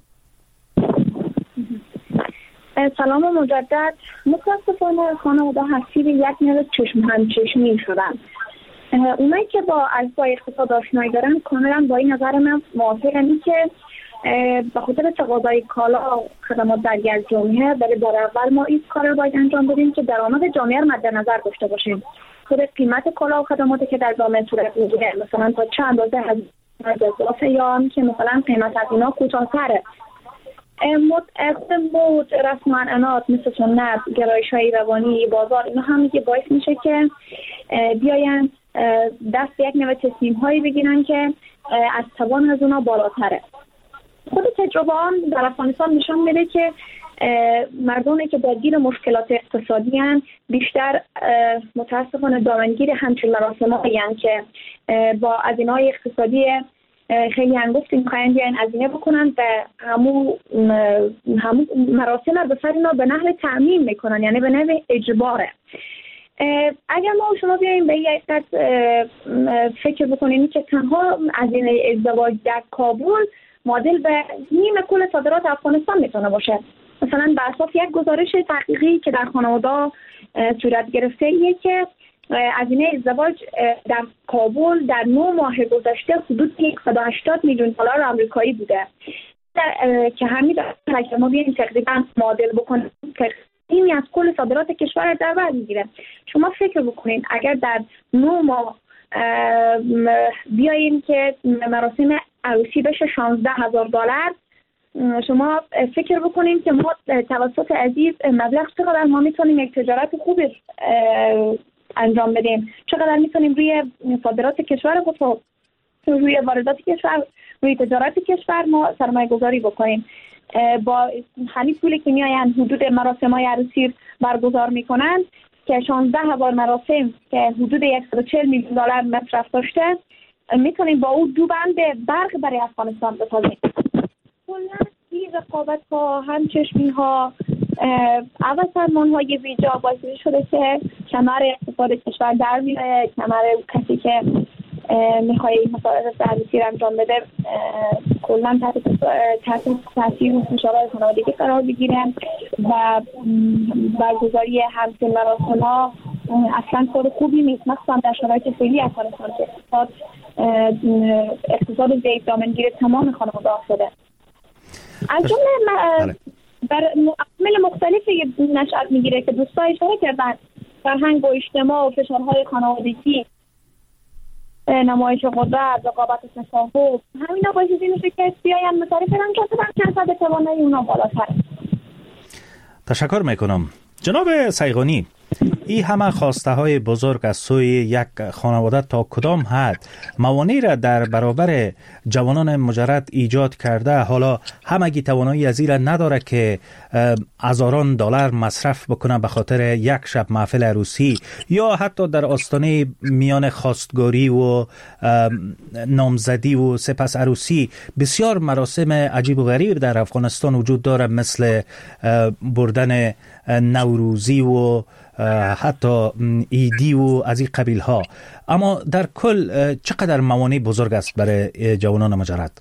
Speaker 9: سلام مجدد. متاسفانه خانواده هستی یک نوع چشم همچشمی شدن. اونایی که با اجزای اقتصاد آشنایی دارن کاملا با این نظر من موافقن این که به خاطر تقاضای کالا خدمات درگی از جامعه برای بار اول ما این کار رو باید انجام بدیم که درآمد جامعه رو مد نظر داشته باشیم. خود قیمت کالا و خدماتی که در جامعه صورت میگیره مثلا تا چند اندازه از اضافه یا هم که مثلا قیمت از اینا کوتاه‌تره. خود مود، رسم و عنعنات مثل سنت، گرایش‌های روانی، بازار، اینا هم که باعث میشه که بیاین دست به یک نوع تصمیم‌هایی بگیرن که از توان از اونا بالاتره. خود تجربه آن در افغانستان نشان میده که مردمی که درگیر مشکلات اقتصادی هستند بیشتر متاسفانه دامنگیر همچین مراسم‌هایی هستند که با هزینه‌های اقتصادی خیلی انگفتی میخواین بیاین هزینه بکنن و همون همون مراسم رو به سر اینا به نحو تأمین میکنن، یعنی به نحو اجباره. اگر ما شما بیاییم به یک قد فکر بکنیم که تنها هزینه ازدواج در کابل معادل به نیم کل صادرات افغانستان میتونه باشه. مثلا بر اساس یک گزارش تحقیقی که در خانواده صورت گرفته ایه که هزینه ازدواج در کابل در نه ماه گذشته حدود صد و هشتاد میلیون دلار آمریکایی بوده که همین اگر ما بیایم تقریبا معادل بکنیم اینی از کل صادرات کشور در بر میگیره. شما فکر بکنین اگر در نه ماه بیاییم که مراسم عروسی بشه شانزده هزار دلار، شما فکر بکنین که ما توسط عزیز مبلغ چقدر ما میتونیم یک تجارت خوبی انجام بدیم، چقدر میتونیم روی صادرات کشور خود، روی واردات کشور، روی تجارت کشور ما سرمایه گذاری بکنیم. با همین پولی که میاین حدود مراسم های عروسی برگزار میکنن که شانزده هزار مراسم که حدود صد و چهل میلیون دلار مصرف داشته، میتونیم با او دو بند برق برای افغانستان بسازیم. کلا این رقابت ها، همچشمی ها، اول سرمان های ویجا باعث شده که کمر اقتصاد کشور در میره، کمر کسی که میخوایی مسائل عروسی رو انجام بده کلا تحت تحت تاثیر و فشارهای خانوادگی قرار بگیره و برگزاری همچین مراسم ها اصلا کار خوبی نیست، مخصوصا در شرایط فعلی افغانستان که اقتصاد اقتصاد ضعیف دامنگیر تمام خانواده افتاده. از جمله در عوامل مختلفی نشأت میگیره که دوستان اشاره کردن، فرهنگ و اجتماع و فشارهای خانوادگی، نمایش قدرت، رقابت و تفاهم، همینا باعث میشه که بیاین مصارف انجام بدن که اصلا توانایی اونا بالاتر.
Speaker 3: تشکر میکنم. جناب سیغانی، این همه خواسته های بزرگ از سوی یک خانواده تا کدام حد موانعی را در برابر جوانان مجرد ایجاد کرده؟ حالا همگی توانایی از این نداره که هزاران دلار مصرف بکنه به خاطر یک شب محفل عروسی، یا حتی در آستانه میان خواستگاری و نامزدی و سپس عروسی بسیار مراسم عجیب و غریب در افغانستان وجود داره، مثل بردن نوروزی و حتی ایدی و از این قبیل ها. اما در کل چقدر موانع بزرگ است برای جوانان مجرد؟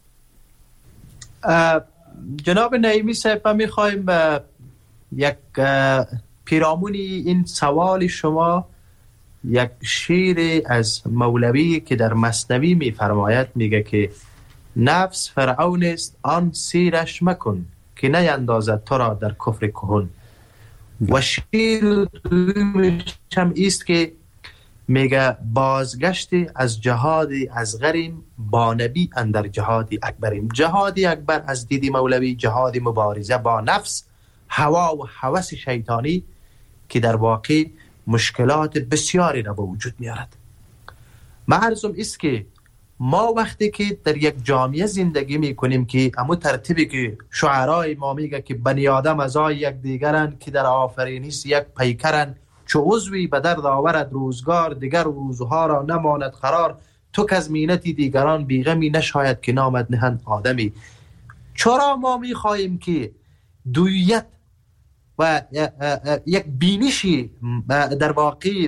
Speaker 6: جناب نعیمی صاحب، ما میخوایم یک پیرامونی این سوال شما یک شعر از مولوی که در مثنوی میفرماید، میگه که نفس فرعون است آن سیرش مکن که نیندازد تو را در کفر کهن. و شیر دویمشم ایست که میگه بازگشت از جهاد اصغریم با نبی اندر جهاد اکبریم. جهاد اکبر از دید مولوی جهاد مبارزه با نفس، هوا و هوس شیطانی که در واقع مشکلات بسیاری را به وجود میارد. معرضم است که ما وقتی که در یک جامعه زندگی میکنیم که امو ترتیبی که شعرای ما میگه که بنی آدم ازای یک دیگرن که در آفرینش یک پیکرن، چو عضوی به درد آورد روزگار دیگر روزها را نماند قرار، تو که از مینتی دیگران بیغمی نشاید که نامد نهند آدمی. چرا ما میخواهیم که دویت و یک بینشی در واقع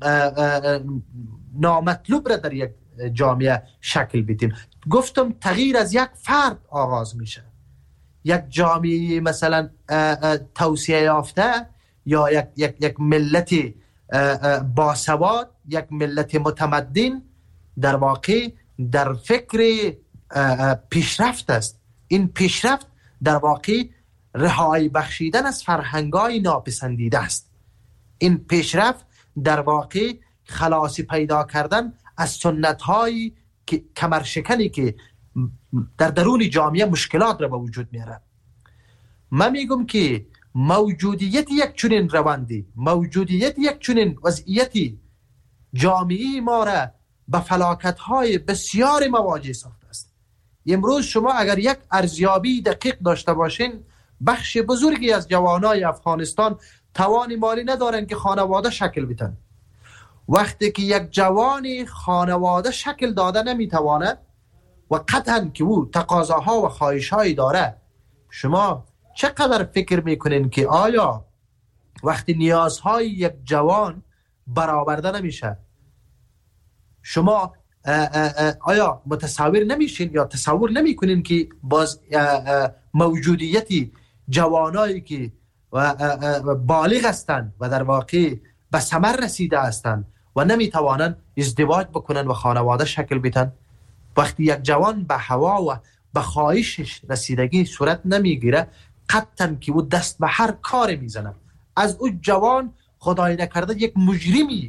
Speaker 6: نامطلوب را در یک جامعه شکل بدیم؟ گفتم تغییر از یک فرد آغاز میشه. یک جامعه مثلا توسعه یافته یا یک یک یک ملت باسواد، یک ملت متمدن در واقع در فکر پیشرفت است. این پیشرفت در واقع رهایی بخشیدن از فرهنگ‌های ناپسندیده است. این پیشرفت در واقع خلاصی پیدا کردن از سنت‌های که کمرشکنی که در درون جامعه مشکلات را به وجود میاره. من میگم که موجودیت یک چنین روندی، موجودیت یک چنین وضعیتی جامعه ما را به فلاکت‌های بسیار مواجه ساخته است. امروز شما اگر یک ارزیابی دقیق داشته باشین، بخش بزرگی از جوانای افغانستان توان مالی ندارن که خانواده شکل بدن. وقتی که یک جوانی خانواده شکل داده نمیتواند و قطعا که او تقاضاها و خواهشهایی داره، شما چقدر فکر میکنین که آیا وقتی نیازهای یک جوان برآورده نمیشه، شما آیا متصور نمیشین یا تصور نمیکنین که باز موجودیتی جوانایی که بالغ هستند و در واقع به ثمر رسیده هستند و نمیتوانند ازدواج بکنن و خانواده شکل بدن، وقتی یک جوان به هوا و به خواهشش رسیدگی صورت نمیگیره، قطعا که او دست به هر کار میزنه. از او جوان خدای نکرده یک مجرمی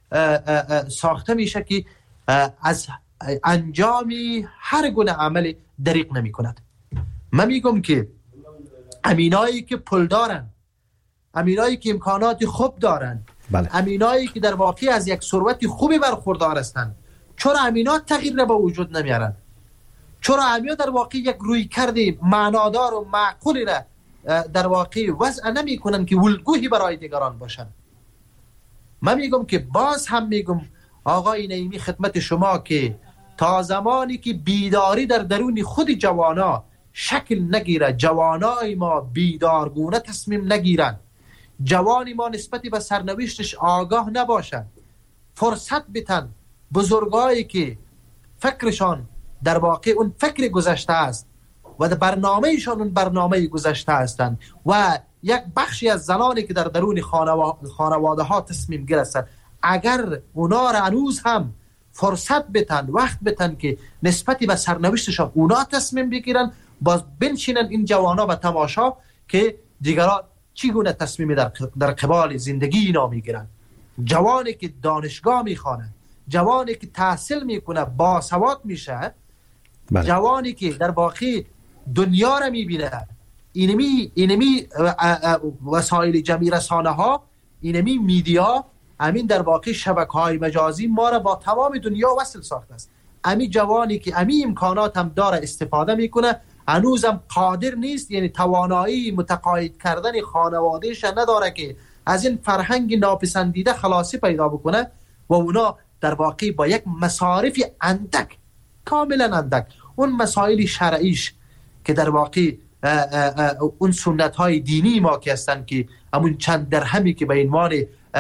Speaker 6: ساخته میشه که از انجامی هر گونه عمل دریغ نمی کند. من میگم که امینایی که پول دارن، امینایی که امکانات خوب دارن،
Speaker 5: بله.
Speaker 6: امینایی که در واقع از یک ثروت خوبی برخوردار هستند، چرا امینا تغییر را به وجود نمیارن؟ چرا امینا در واقع یک روی کردی معنادار و معقولی را در واقع وضع نمی کنن که الگویی برای دیگران باشن؟ من میگم که باز هم میگم آقای نعیمی خدمت شما که تا زمانی که بیداری در درون خود جوانا شکل نگیره، جوانای ما بیدارگونه تصمیم نگیرن، جوانی ما نسبتی به سرنوشتش آگاه نباشن، فرصت بتن بزرگایی که فکرشان در واقع اون فکر گذشته است و در برنامهشان اون برنامه گذشته هستند و یک بخشی از زنانی که در درون خانواده ها تصمیم گیر هستند، اگر اونا را هنوز هم فرصت بتن، وقت بتن که نسبتی به سرنوشتشان اونا تصمیم بگیرن، باز بنشینن این جوانا و تماشا که دیگران چگونه تصمیمی در در قبال زندگی اینا میگیرن. جوانی که دانشگاه میخوانه، جوانی که تحصیل میکنه، باسواد میشه، بله. جوانی که در واقع دنیا را میبینه، اینمی اینمی وسایل جمعی رسانه ها، اینمی میدیا، امین در واقع شبکه های مجازی ما را با تمام دنیا وصل ساخته است. امی جوانی که امی امکانات هم داره استفاده میکنه، هنوزم قادر نیست، یعنی توانایی متقاعد کردن خانوادهش نداره که از این فرهنگ ناپسندیده خلاصی پیدا بکنه و اونا در واقع با یک مصارف اندک، کاملا اندک، اون مسائل شرعیش که در واقع اون سنت های دینی ما که هستن که همون چند درهمی که به عنوان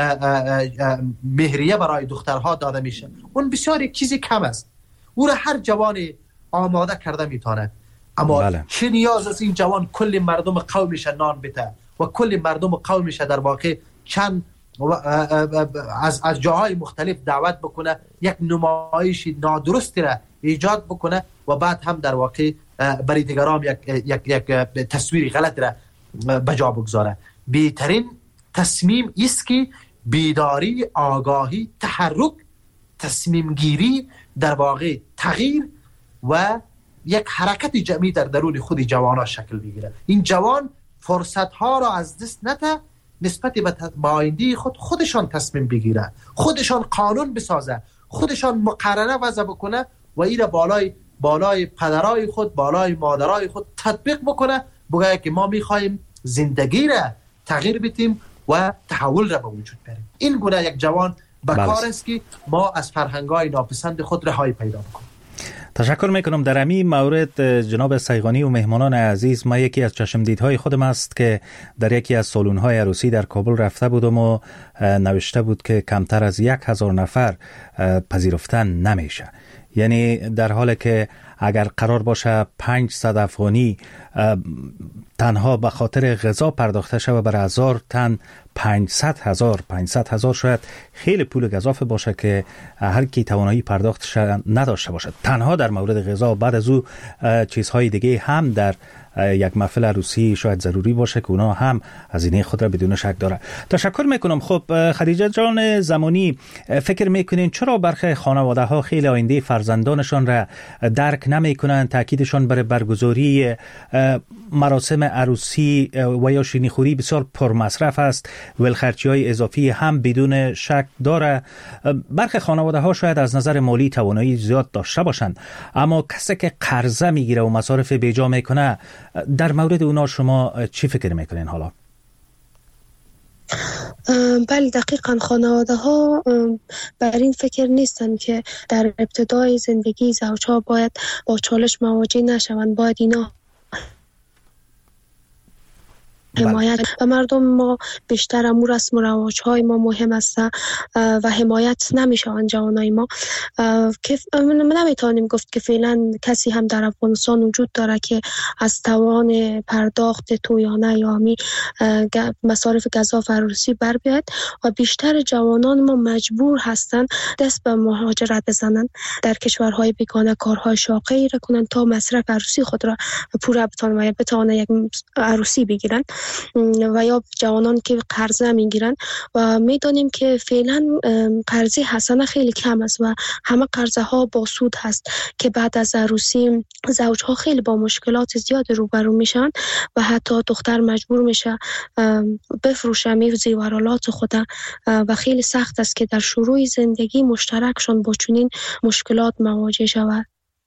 Speaker 6: مهریه برای دخترها داده میشه، اون بسیار یک چیزی کم است. او را هر جوان آماده کرده میتونه، اما بله. چه نیاز است این جوان کل مردم قومش نان بده و کل مردم قومش در واقع چند از از جاهای مختلف دعوت بکنه، یک نمایش نادرستی را ایجاد بکنه و بعد هم در واقع برای دیگران یک یک یک تصویر غلط را بجا بگذاره. بهترین تصمیم است که بیداری، آگاهی، تحرک، تصمیم گیری، در واقع تغییر و یک حرکت جمعی در درون خود جوانان شکل بگیره. این جوان فرصت ها را از دست نده نسبت به آینده خود خودشان تصمیم بگیره، خودشان قانون بسازه، خودشان مقرره وضع بکنه و این بالای بالای پدرای خود، بالای مادرای خود تطبیق بکنه، بگه که ما میخوایم زندگی را تغییر بدیم و تحول را به وجود بیاریم. این گونه یک جوان به کار است که ما از فرهنگ‌های ناپسند خود رهایی پیدا بکنیم.
Speaker 5: تشکر میکنم. در همین مورد جناب صیغانی و مهمانان عزیز، ما یکی از چشمدیدهای خودم است که در یکی از سالن‌های عروسی در کابل رفته بودم و نوشته بود که کمتر از یک هزار نفر پذیرفتن نمیشه. یعنی در حالی که اگر قرار باشه پانصد افغانی تنها به خاطر غذا پرداخته شود بر هزار تن، پانصد هزار پانصد هزار شاید خیلی پول گزافه باشه که هر کی توانایی پرداخت نداشته باشه تنها در مورد غذا. بعد از او چیزهای دیگه هم در یک محفل عروسی شاید ضروری باشه که اونا هم هزینه خود را بدون شک داره. تشکر میکنم. خب خدیجه جان زمانی، فکر میکنین چرا برخی خانواده ها خیلی آینده فرزندانشان را درک نمیکنن، تاکیدشان بر برگزاری مراسم عروسی و یا شیرینیخوری بسیار پرمصرف است، ولخرچی های اضافی هم بدون شک داره. برخی خانواده ها شاید از نظر مالی توانایی زیاد داشته باشند، اما کسی که قرضه میگیره و مصارف بیجا میکنه، در مورد اونا شما چی فکر میکنین حالا؟
Speaker 8: بله دقیقاً خانواده ها بر این فکر نیستن که در ابتدای زندگی زوجها باید با چالش مواجه نشوند، باید اینا حمایت و مردم ما بیشتر امور رسم و رواج های ما مهم است و حمایت نمیشوند جوانای ما. که نمیتونیم گفت که فعلا کسی هم در افغانستان وجود داره که از توان پرداخت تویانه یا همی مصارف گزاف عروسی بر بیاید و بیشتر جوانان ما مجبور هستند دست به مهاجرت بزنند، در کشورهای بیگانه کارهای شاقی را کنند تا مصرف عروسی خود را پورا بتوانند و بتوانند یک عروسی بگیرند، و یا جوانان که قرضه میگیرن و میدانیم که فعلا قرضه حسنه خیلی کم است و همه قرضه ها با سود هست که بعد از عروسی زوجها خیلی با مشکلات زیاد روبرو میشن و حتی دختر مجبور میشه بفروشه می زیورالات خود و خیلی سخت است که در شروع زندگی مشترکشون با چنین مشکلات مواجه شود.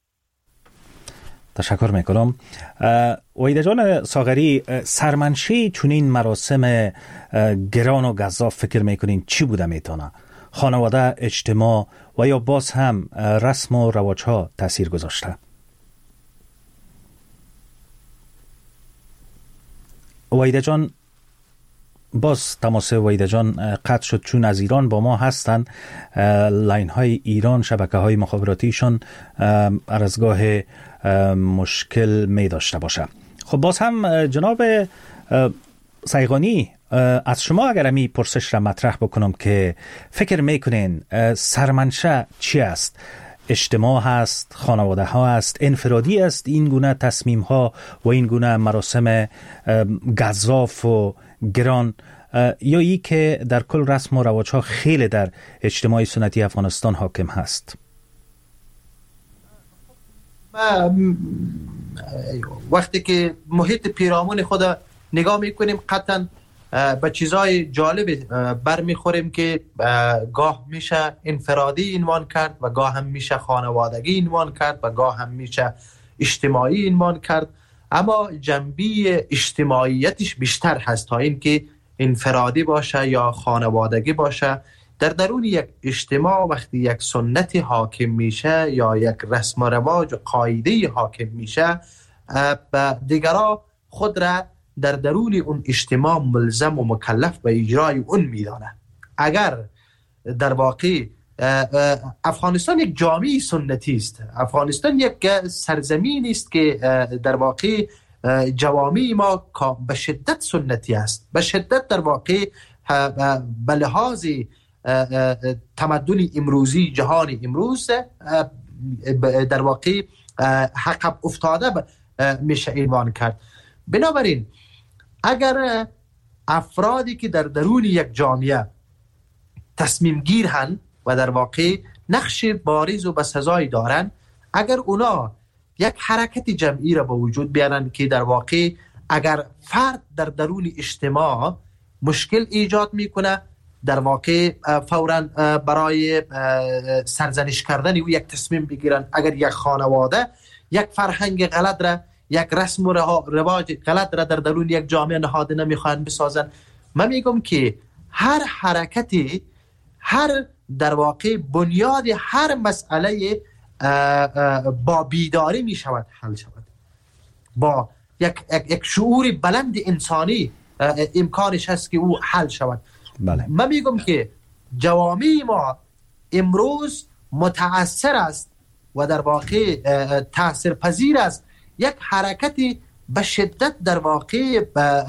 Speaker 5: تشکر میکنم. وحیده جان ساغری، سرمنشی چنین مراسم گران و گزاف فکر میکنین چی بوده میتونه؟ خانواده، اجتماع و یا باز هم رسم و رواج ها تاثیر گذاشته؟ وحیده جان، باز تماس وحیده جان قطع شد چون از ایران با ما هستن. لاین های ایران، شبکه های مخابراتیشون ارزگاه مشکل می داشته باشه. خب باز هم جناب صیغانی، از شما اگر می پرسش را مطرح بکنم که فکر میکنین سرمنشه چی است؟ اجتماع هست، خانواده ها است، انفرادی است این گونه تصمیم ها و این گونه مراسم گزاف و گران، یا ای که در کل رسم و رواج ها خیلی در اجتماع سنتی افغانستان حاکم هست؟
Speaker 6: ما وقتی که محیط پیرامون خود نگاه میکنیم قطعا به چیزای جالب برمیخوریم که گاه میشه انفرادی عنوان کرد و گاه هم میشه خانوادگی عنوان کرد و گاه هم میشه اجتماعی عنوان کرد، اما جنبه اجتماعیتش بیشتر هست تا این که انفرادی باشه یا خانوادگی باشه. در درون یک اجتماع وقتی یک سنت حاکم میشه یا یک رسم و رواج و قاعده حاکم میشه، دیگرها خود را در درون اون اجتماع ملزم و مکلف به اجرای اون میدانه. اگر در واقع افغانستان یک جامعه سنتی است، افغانستان یک سرزمین است که در واقع جوامع ما به شدت سنتی است، به شدت در واقع به لحاظ تمدن امروزی جهان امروز در واقع حقب افتاده میشه عنوان کرد. بنابراین اگر افرادی که در درون یک جامعه تصمیم گیر هن و در واقع نقش بارز و بسزایی دارن، اگر اونا یک حرکت جمعی را به وجود بیارن که در واقع اگر فرد در درون اجتماع مشکل ایجاد میکنه، در واقع فوراً برای سرزنش کردن او یک تصمیم بگیرن. اگر یک خانواده یک فرهنگ غلط را، یک رسم و رواج غلط را در درون یک جامعه نهاده نمیخوان بسازن، من میگم که هر حرکتی، هر در واقع بنیاد هر مسئله با بیداری می شود حل شود، با یک, یک, یک شعور بلند انسانی امکانش هست که او حل شود.
Speaker 5: بله.
Speaker 6: من میگم که جوامع ما امروز متأثر است و در واقع تأثیر پذیر است یک حرکتی به شدت در واقع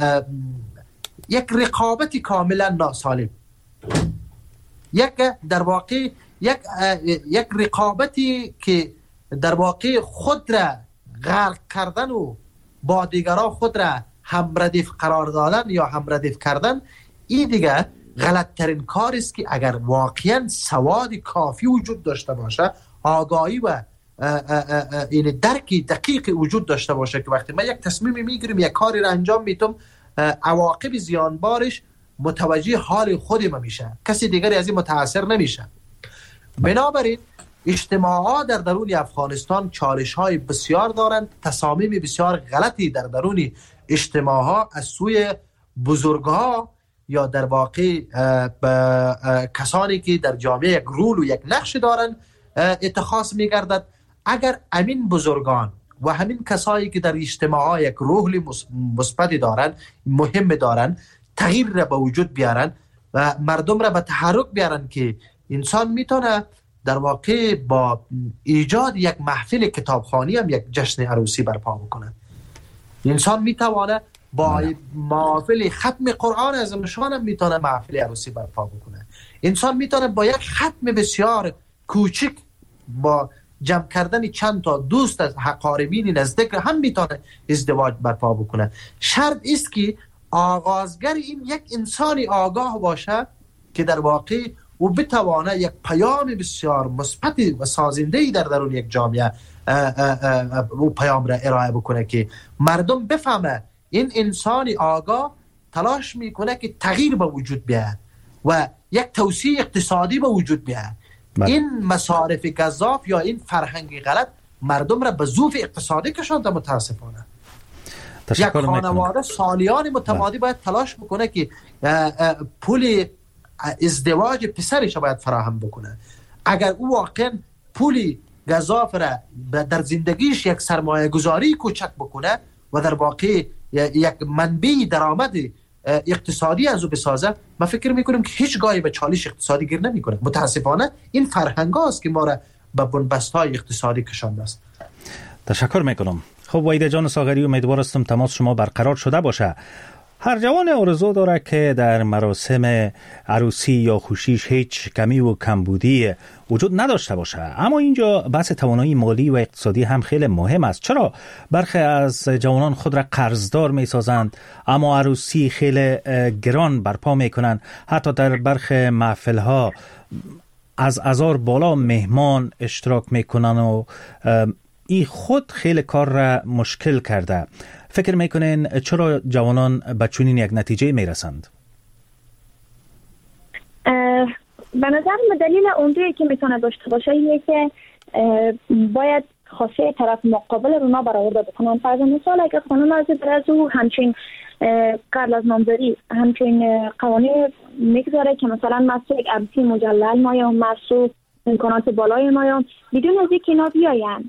Speaker 6: یک رقابت کاملا ناسالم، یک در واقع یک یک رقابتی که در واقع خود را غرق کردن و با دیگران خود را همردیف قرار دادن یا همردیف کردن، این دیگه غلط ترین کار است که اگر واقعا سواد کافی وجود داشته باشه، آگاهی و این درکی دقیق وجود داشته باشه که وقتی من یک تصمیمی میگیرم، یک کاری را انجام میدم، عواقب زیانبارش متوجه حال خودم میشه، کسی دیگری از این متاثر نمیشه. بنابراین اجتماعات در درون افغانستان چالش های بسیار دارند، تصامیم بسیار غلطی در درون اجتماعات از سوی بزرگها یا در واقع کسانی که در جامعه یک رول و یک نقش دارند اتخاذ میگردد. اگر همین بزرگان و همین کسایی که در اجتماع یک رول مثبتی دارند، مهم دارند، تغییر را به وجود بیارن و مردم را به تحرک بیارن که انسان میتونه در واقع با ایجاد یک محفل کتابخوانی هم یک جشن عروسی برپا بکنه. انسان میتونه با محفل ختم قرآن عظیم شان هم میتونه محفل عروسی برپا بکنه. انسان میتونه با یک ختم بسیار کوچک با جمع کردن چند تا دوست از اقاربین نزدیک هم میتونه ازدواج برپا بکنه. شرط است که آغازگر این یک انسانی آگاه باشه که در واقع او بتوانه یک پیام بسیار مثبت و سازنده‌ای در درون یک جامعه او پیام را ارائه بکنه که مردم بفهمه این انسانی آگاه تلاش میکنه که تغییر به وجود بیاد و یک توسعه اقتصادی به وجود بیاد. این مصارف گزاف یا این فرهنگ غلط مردم را به ضعف اقتصادی کشانده متاسفانه. یک خانواده سالیان متمادی باید تلاش بکنه که پول ازدواج پسرش باید فراهم بکنه. اگر او واقعا پول گزاف را در زندگیش یک سرمایه گذاری کوچک بکنه و در واقع یک منبع درآمد اقتصادی از او بسازه، من فکر میکنم که هیچ گاهی به چالش اقتصادی گیر نمیکنه. متاسفانه این فرهنگ هاست که ما را به بنبست های اقتصادی کشانده است.
Speaker 5: تشکر میکنم. خب وحید جان ساغری، امیدوار هستم تماس شما برقرار شده باشه. هر جوان آرزو داره که در مراسم عروسی یا خوشیش هیچ کمی و کمبودی وجود نداشته باشه، اما اینجا بحث توانایی مالی و اقتصادی هم خیلی مهم است. چرا برخی از جوانان خود را قرضدار می سازند اما عروسی خیلی گران برپا می کنند، حتی در برخی محفل ها از هزار بالا مهمان اشتراک می کنند و این خود خیلی کار را مشکل کرده. فکر میکنین چرا جوانان به چنین یک نتیجه میرسند؟
Speaker 9: به نظر من دلیل عمده که میتونه داشته باشه اینه که باید خواسته طرف مقابل رو نا برآورده بکنن. فرض مثال اگر خانم عزیز از او همچین قبل از نامزدی همچین قوانین میگذاره که مثلا مسئول یک عروسی مجلل مایان، مسئول امکانات بالای مایان، بدون از اینکه اینا بیاین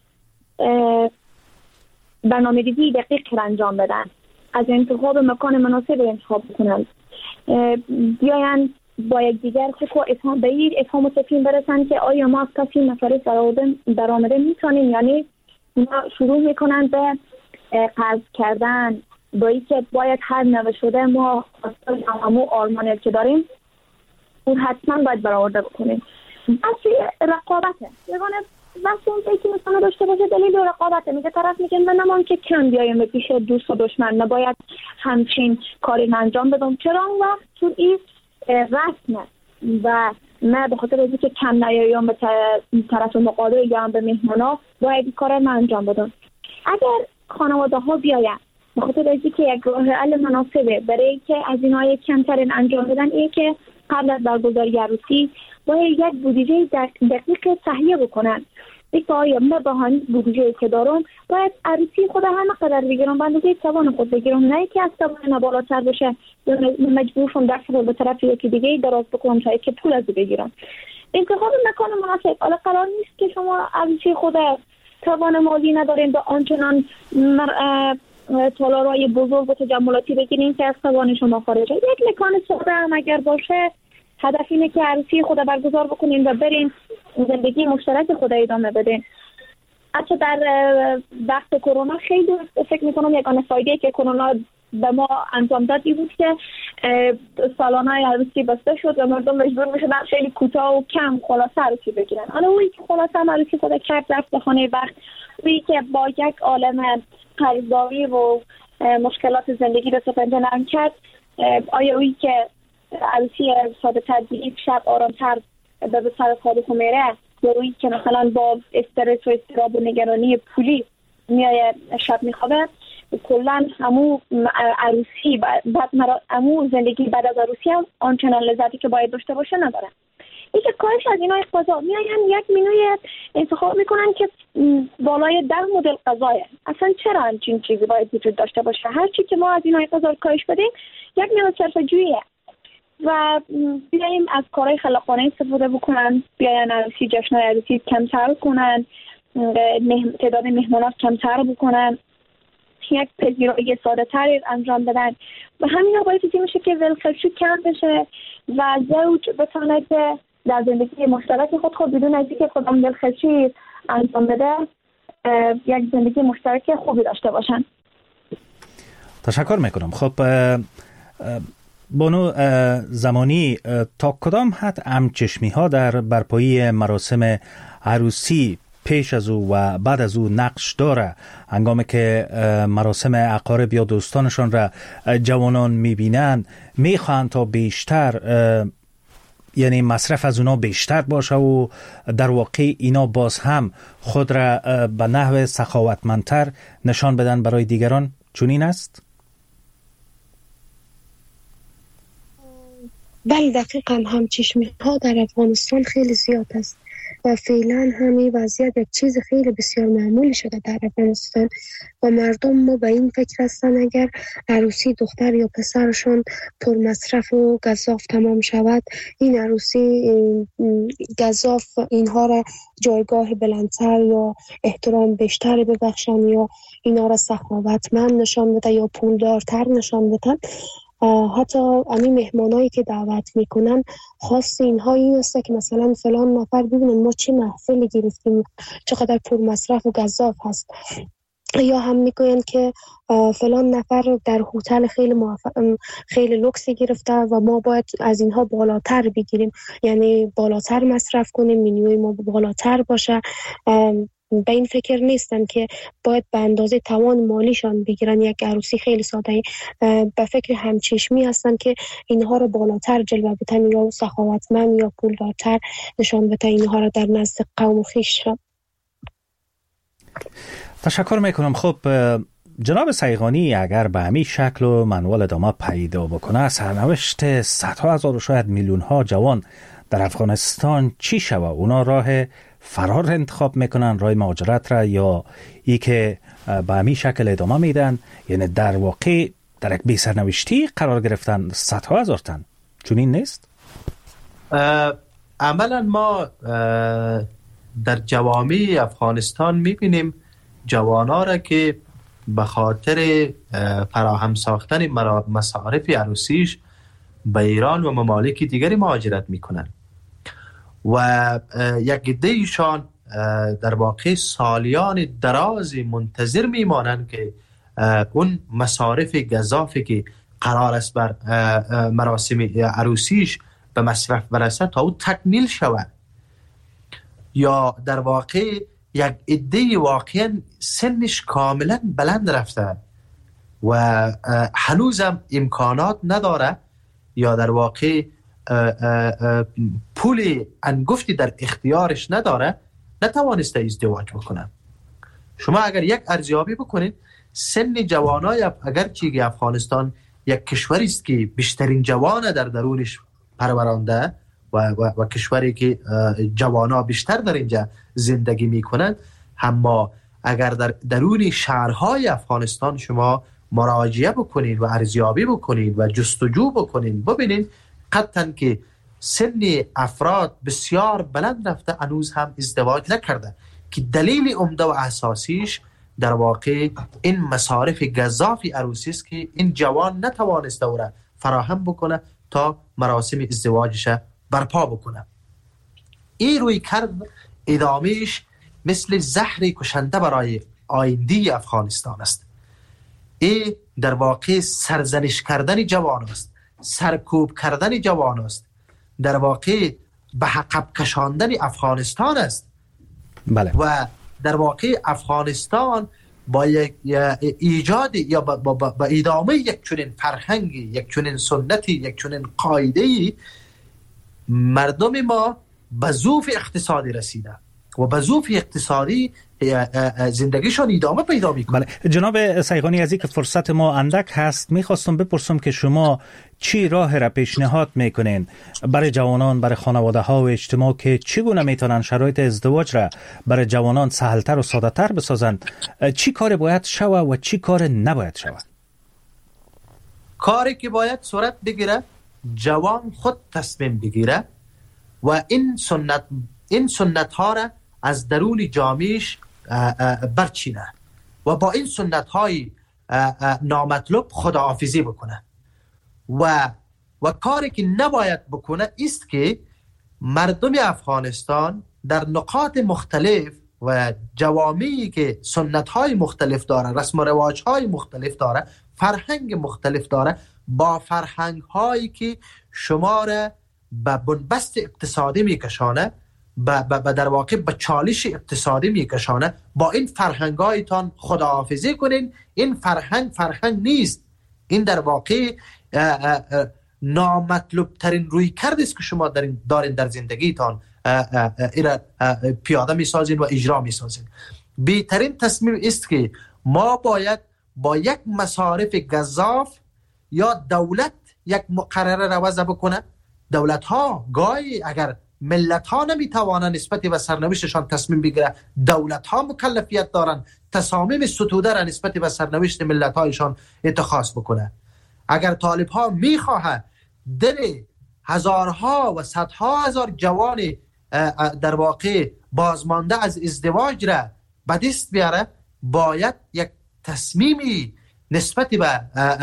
Speaker 9: برنامه‌ریزی دقیق انجام بدن، از انتخاب مکان مناسب انتخاب کنند، بیاین با یک دیگر فکر و افهام به این افهام و تفهیم برسن که آیا ما از کسی مصارف درآمده میتونیم، یعنی اونا شروع میکنن به قرض کردن با این که باید هر نوه شده ما همو آرمانیت که داریم اون حتما باید برآورده بکنیم. اصلی رقابته یگانه وقتی اون که مثلا داشته باشه دلیل رقابته. میگه طرف میگه من نمان که کم بیایم به پیش دوست و دشمن، نباید همچین کاری انجام بدم. چرا اون وقت چون این رسمه و من به خاطر اینکه کم نیایم به طرف مقابل یا به مهمانا باید این کار رو انجام بدم. اگر خانواده ها بیاین به خاطر از اینکه یک راه حل مناسبه برای اینکه از اینهای کمترین انجام بدن اینه که قبل از برگزاری عروسی باید یک بودجه دقیق تهیه بکنن. دیگه آیا من بهانه بودجه که دارم باید عروسی خود همه قدر بگیرم، بندازه توان خود بگیرم، نه که از توان بالاتر بشه یا مجبور شم دست خود به طرف یکی دیگه دراز بکنم تا که پول از بگیرم. انتخاب مکان مناسب. حالا قرار نیست که شما عروسی خود توان مالی ندارین به آنچنان تالارای بزرگ و تجملاتی بگیرین که از توان شما خارجه. یک مکان ساده هم اگر باشه، هدف اینه که عروسی خود برگزار بکنین و برین زندگی مشترک خود ادامه بدین. حتی در وقت کرونا خیلی فکر میکنم یگانه فایده که کرونا به ما انجام داد این بود که سالان‌های عروسی بسته شد و مردم مجبور میشدن خیلی کوتاه و کم خلاصه عروسی بگیرن. حالا اویی که خلاصه عروسی خود کرد رفت به خانه وقت، اویی که با یک عالم قرضداری و مشکلات زندگی رو سپنجه نرم کرد، آیا اویی که عروسی ساده تر یک شب آرام تر به سر خالق میره، یا اویی که مثلا با استرس و اضطراب و نگرانی پولی میایه شب میخوابه، کلا همو عروسی بعد مرا همو زندگی بعد از عروسی هم آنچنان لذتی که باید داشته باشه نداره. این که کارش از اینای غذا میاین یک منوی انتخاب میکنن که بالای ده مدل غذایه. اصلا چرا همچین چیزی باید وجود داشته باشه؟ هر چی که ما از اینای غذا کاهش بدیم یک منو صرفه‌جوییه و بیایم از کارهای خلاقانه استفاده بکنن، بیاین عروسی جشن‌های عروسی کمتر کنن، تعداد مهمانات کمتر بکنن، یک پذیرایی ساده تری انجام بدن و همین ها باید چیزی میشه که ولخرچی کم بشه و زوج بتونه که در زندگی مشترک خود خود بدون از اینکه خودم ولخرچی انجام بده یک زندگی مشترک خوبی داشته باشن.
Speaker 3: تشکر میکنم. خب بانو زمانی، تا کدام حد همچشمی ها در برپایی مراسم عروسی پیش از او و بعد از او نقش داره؟ هنگامی که مراسم اقارب یا دوستانشان را جوانان میبینند میخواهند تا بیشتر یعنی مصرف از اونا بیشتر باشه و در واقع اینا باز هم خود را به نحو سخاوتمندتر نشان بدن برای دیگران. چنین است؟
Speaker 8: بله دقیقاً همچشمی ها در افغانستان خیلی زیاد است و فعلا همین وضعیت یک چیز خیلی بسیار معمولی شده در افغانستان و مردم ما به این فکر هستن اگر عروسی دختر یا پسرشون پر مصرف و گزاف تمام شود، این عروسی گزاف اینها را جایگاه بلندتر یا احترام بیشتر ببخشن یا اینها را سخاوتمند نشان بده یا پولدارتر نشان بده. حتی همین مهمانایی که دعوت میکنن خاص اینها این است که مثلا فلان نفر ببینن ما چه محفلی گرفتیم، چقدر پر مصرف و گزاف هست، یا هم میگوین که فلان نفر در هتل خیلی موفق خیلی لوکسی گرفته و ما باید از اینها بالاتر بگیریم، یعنی بالاتر مصرف کنیم، منیوی ما بالاتر باشه. به این فکر نیستن که باید به اندازه توان مالیشان بگیرن یک عروسی خیلی ساده، به فکر همچشمی هستن که اینها رو بالاتر جلوه بدن یا سخاوتمند یا پولدارتر نشان بدن اینها رو در نزد قوم و خویش.
Speaker 3: تشکر میکنم. خب جناب سیغانی، اگر به همین شکل و منوال ادامه پیدا بکنه سرنوشت صدها هزار و شاید میلیون ها جوان در افغانستان چی شود؟ اونا راه فرار انتخاب میکنن، راه مهاجرت را، یا ای که به همین شکل ادامه میدن؟ یعنی در واقع در یک بی سرنوشتی قرار گرفتن صدها هزار تن. چون این نیست؟
Speaker 6: عملا ما در جوامع افغانستان میبینیم جوانا را که به خاطر فراهم ساختن مصارف عروسیش به ایران و ممالک دیگری مهاجرت میکنن و یک عده‌ایشان در واقع سالیان درازی منتظر میمانند که اون مصارف گزافی که قرار است بر مراسم عروسیش به مصرف برسه تا او تکمیل شود، یا در واقع یک عده واقعا سنش کاملا بلند رفته و هنوزم امکانات نداره یا در واقع پول انگفتی در اختیارش نداره، نتوانسته ازدواج بکنه. شما اگر یک ارزیابی بکنید سن جوانای اگرچه افغانستان یک کشوری است که بیشترین جوان در درونش پرورانده و, و, و کشوری که جوانا بیشتر در اینجا زندگی میکنند، اما اگر در درون شهرهای افغانستان شما مراجعه بکنید و ارزیابی بکنید و جستجو بکنید، ببینید قطعا که سن افراد بسیار بلند رفته هنوز هم ازدواج نکرده، که دلیل عمده و اساسیش در واقع این مصارف گزاف عروسی است که این جوان نتوانسته او را فراهم بکنه تا مراسم ازدواجش برپا بکنه. این روی کرد ادامهش مثل زهر کشنده برای آینده افغانستان است. این در واقع سرزنش کردن جوان است، سرکوب کردن جوان است، در واقع به عقب کشاندن افغانستان است.
Speaker 5: بله.
Speaker 6: و در واقع افغانستان با یک ایجاد یا با, با, با ادامه یک چنین فرهنگی، یک چنین سنتی، یک چنین قاعده‌ای، مردم ما به ظروف اقتصادی رسیده و به ظروف اقتصادی زندگیشون ادامه پیدا میکنه.
Speaker 5: بله. جناب سیغانی، از اینکه فرصت ما اندک هست میخواستم بپرسم که شما چی راه را پیشنهاد میکنین برای جوانان، برای خانواده ها و اجتماع که چگونه میتونن شرایط ازدواج را برای جوانان سهلتر و ساده تر بسازند؟ چی کار باید شوه و چی کار نباید شوه؟
Speaker 6: کاری که باید صورت بگیره جوان خود تصمیم بگیره و این سنت این سنت ها را از درون جامعهش برچینه و با این سنت های نامطلوب خداحافظی بکنه. و و کاری که نباید بکنه است که مردم افغانستان در نقاط مختلف و جوامعی که سنت های مختلف داره، رسم و رواج های مختلف داره، فرهنگ مختلف داره، با فرهنگ هایی که شما را به بنبست اقتصادی میکشانه، با در واقع به چالش اقتصادی میکشانه، با این فرهنگ هایتان خداحافظی کنین. این فرهنگ فرهنگ نیست، این در واقع نامطلوب ترین روی کرده است که شما دارین دارین در زندگیتان ایره پیاده میسازین و اجرا میسازین. بهترین تصمیم است که ما باید با یک مصارف گزاف یا دولت یک مقرره را وضع بکنه. دولت ها گاهی اگر ملت ها نمیتوانند نسبت به سرنوشتشان تصمیم بگیره، دولت ها مکلفیت دارن تصامیم ستوده را نسبت به سرنوشت ملت هایشان اتخاذ بکنه. اگر طالب ها میخواه دل هزارها و صدها هزار جوان در واقع بازمانده از ازدواج را به دست بیاره، باید یک تصمیمی نسبت به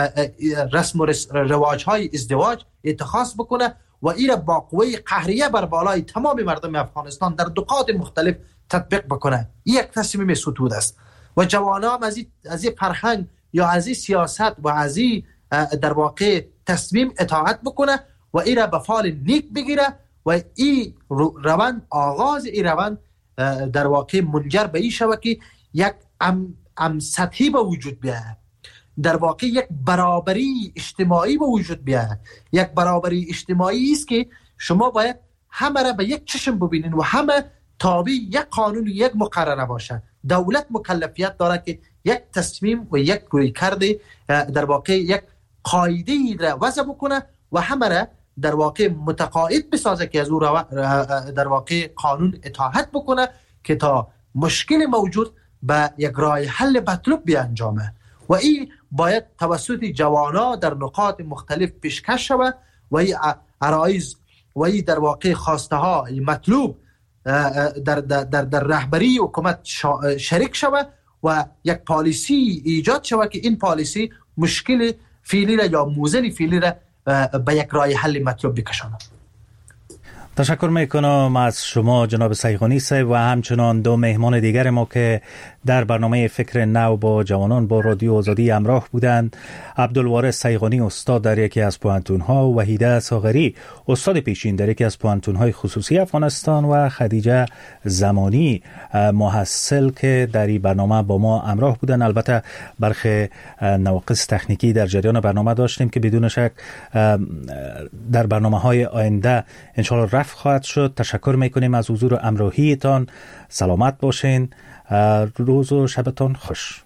Speaker 6: رسم و رواج های ازدواج اتخاذ بکنه و این را با قوه قهریه بر بالای تمام مردم افغانستان در نقاط مختلف تطبیق بکنه. این یک تصمیم ستود است و جوانان از این از این فرهنگ یا از این سیاست و از این در واقع تصمیم اطاعت بکنه و این را به فال نیک بگیره و این روند، آغاز این روند در واقع منجر به این شود که یک ام, ام سطحی به وجود بیاید، در واقع یک برابری اجتماعی به وجود بیاید. یک برابری اجتماعی است که شما باید همه را به یک چشم ببینین و همه تابع یک قانون و یک مقرره باشند. دولت مکلفیت داره که یک تصمیم و یک رویکرد در واقع یک قاعده‌ای را وضع بکنه و همه را در واقع متقاعد بسازه که از او در واقع قانون اطاعت بکنه که تا مشکل موجود به یک راه حل مطلوب بیانجامه. و این باید توسط جوانا در نقاط مختلف پیشکش شود و این عرایض و این در واقع خواسته ها مطلوب در, در, در, در رهبری حکومت شریک شود و یک پالیسی ایجاد شود که این پالیسی مشکل فعلی را یا موزل فعلی را به یک راه حل مطلوب بکشاند.
Speaker 5: تشکر میکنم از شما جناب سیغانی صاحب و همچنان دو مهمان دیگر ما که در برنامه فکر نو با جوانان با رادیو آزادی همراه بودند. عبدالوارث سیغانی استاد در یکی از پوهنتون‌ها، وحیده ساغری استاد پیشین در یکی از پوهنتون‌های خصوصی افغانستان و خدیجه زمانی محصل که در این برنامه با ما همراه بودند. البته برخی نواقص تکنیکی در جریان برنامه داشتیم که بدون شک در برنامه‌های آینده ان شاء الله رفع خواهد شد. تشکر میکنیم از حضور و همراهیتان. سلامت باشین. روز و شبتان خوش.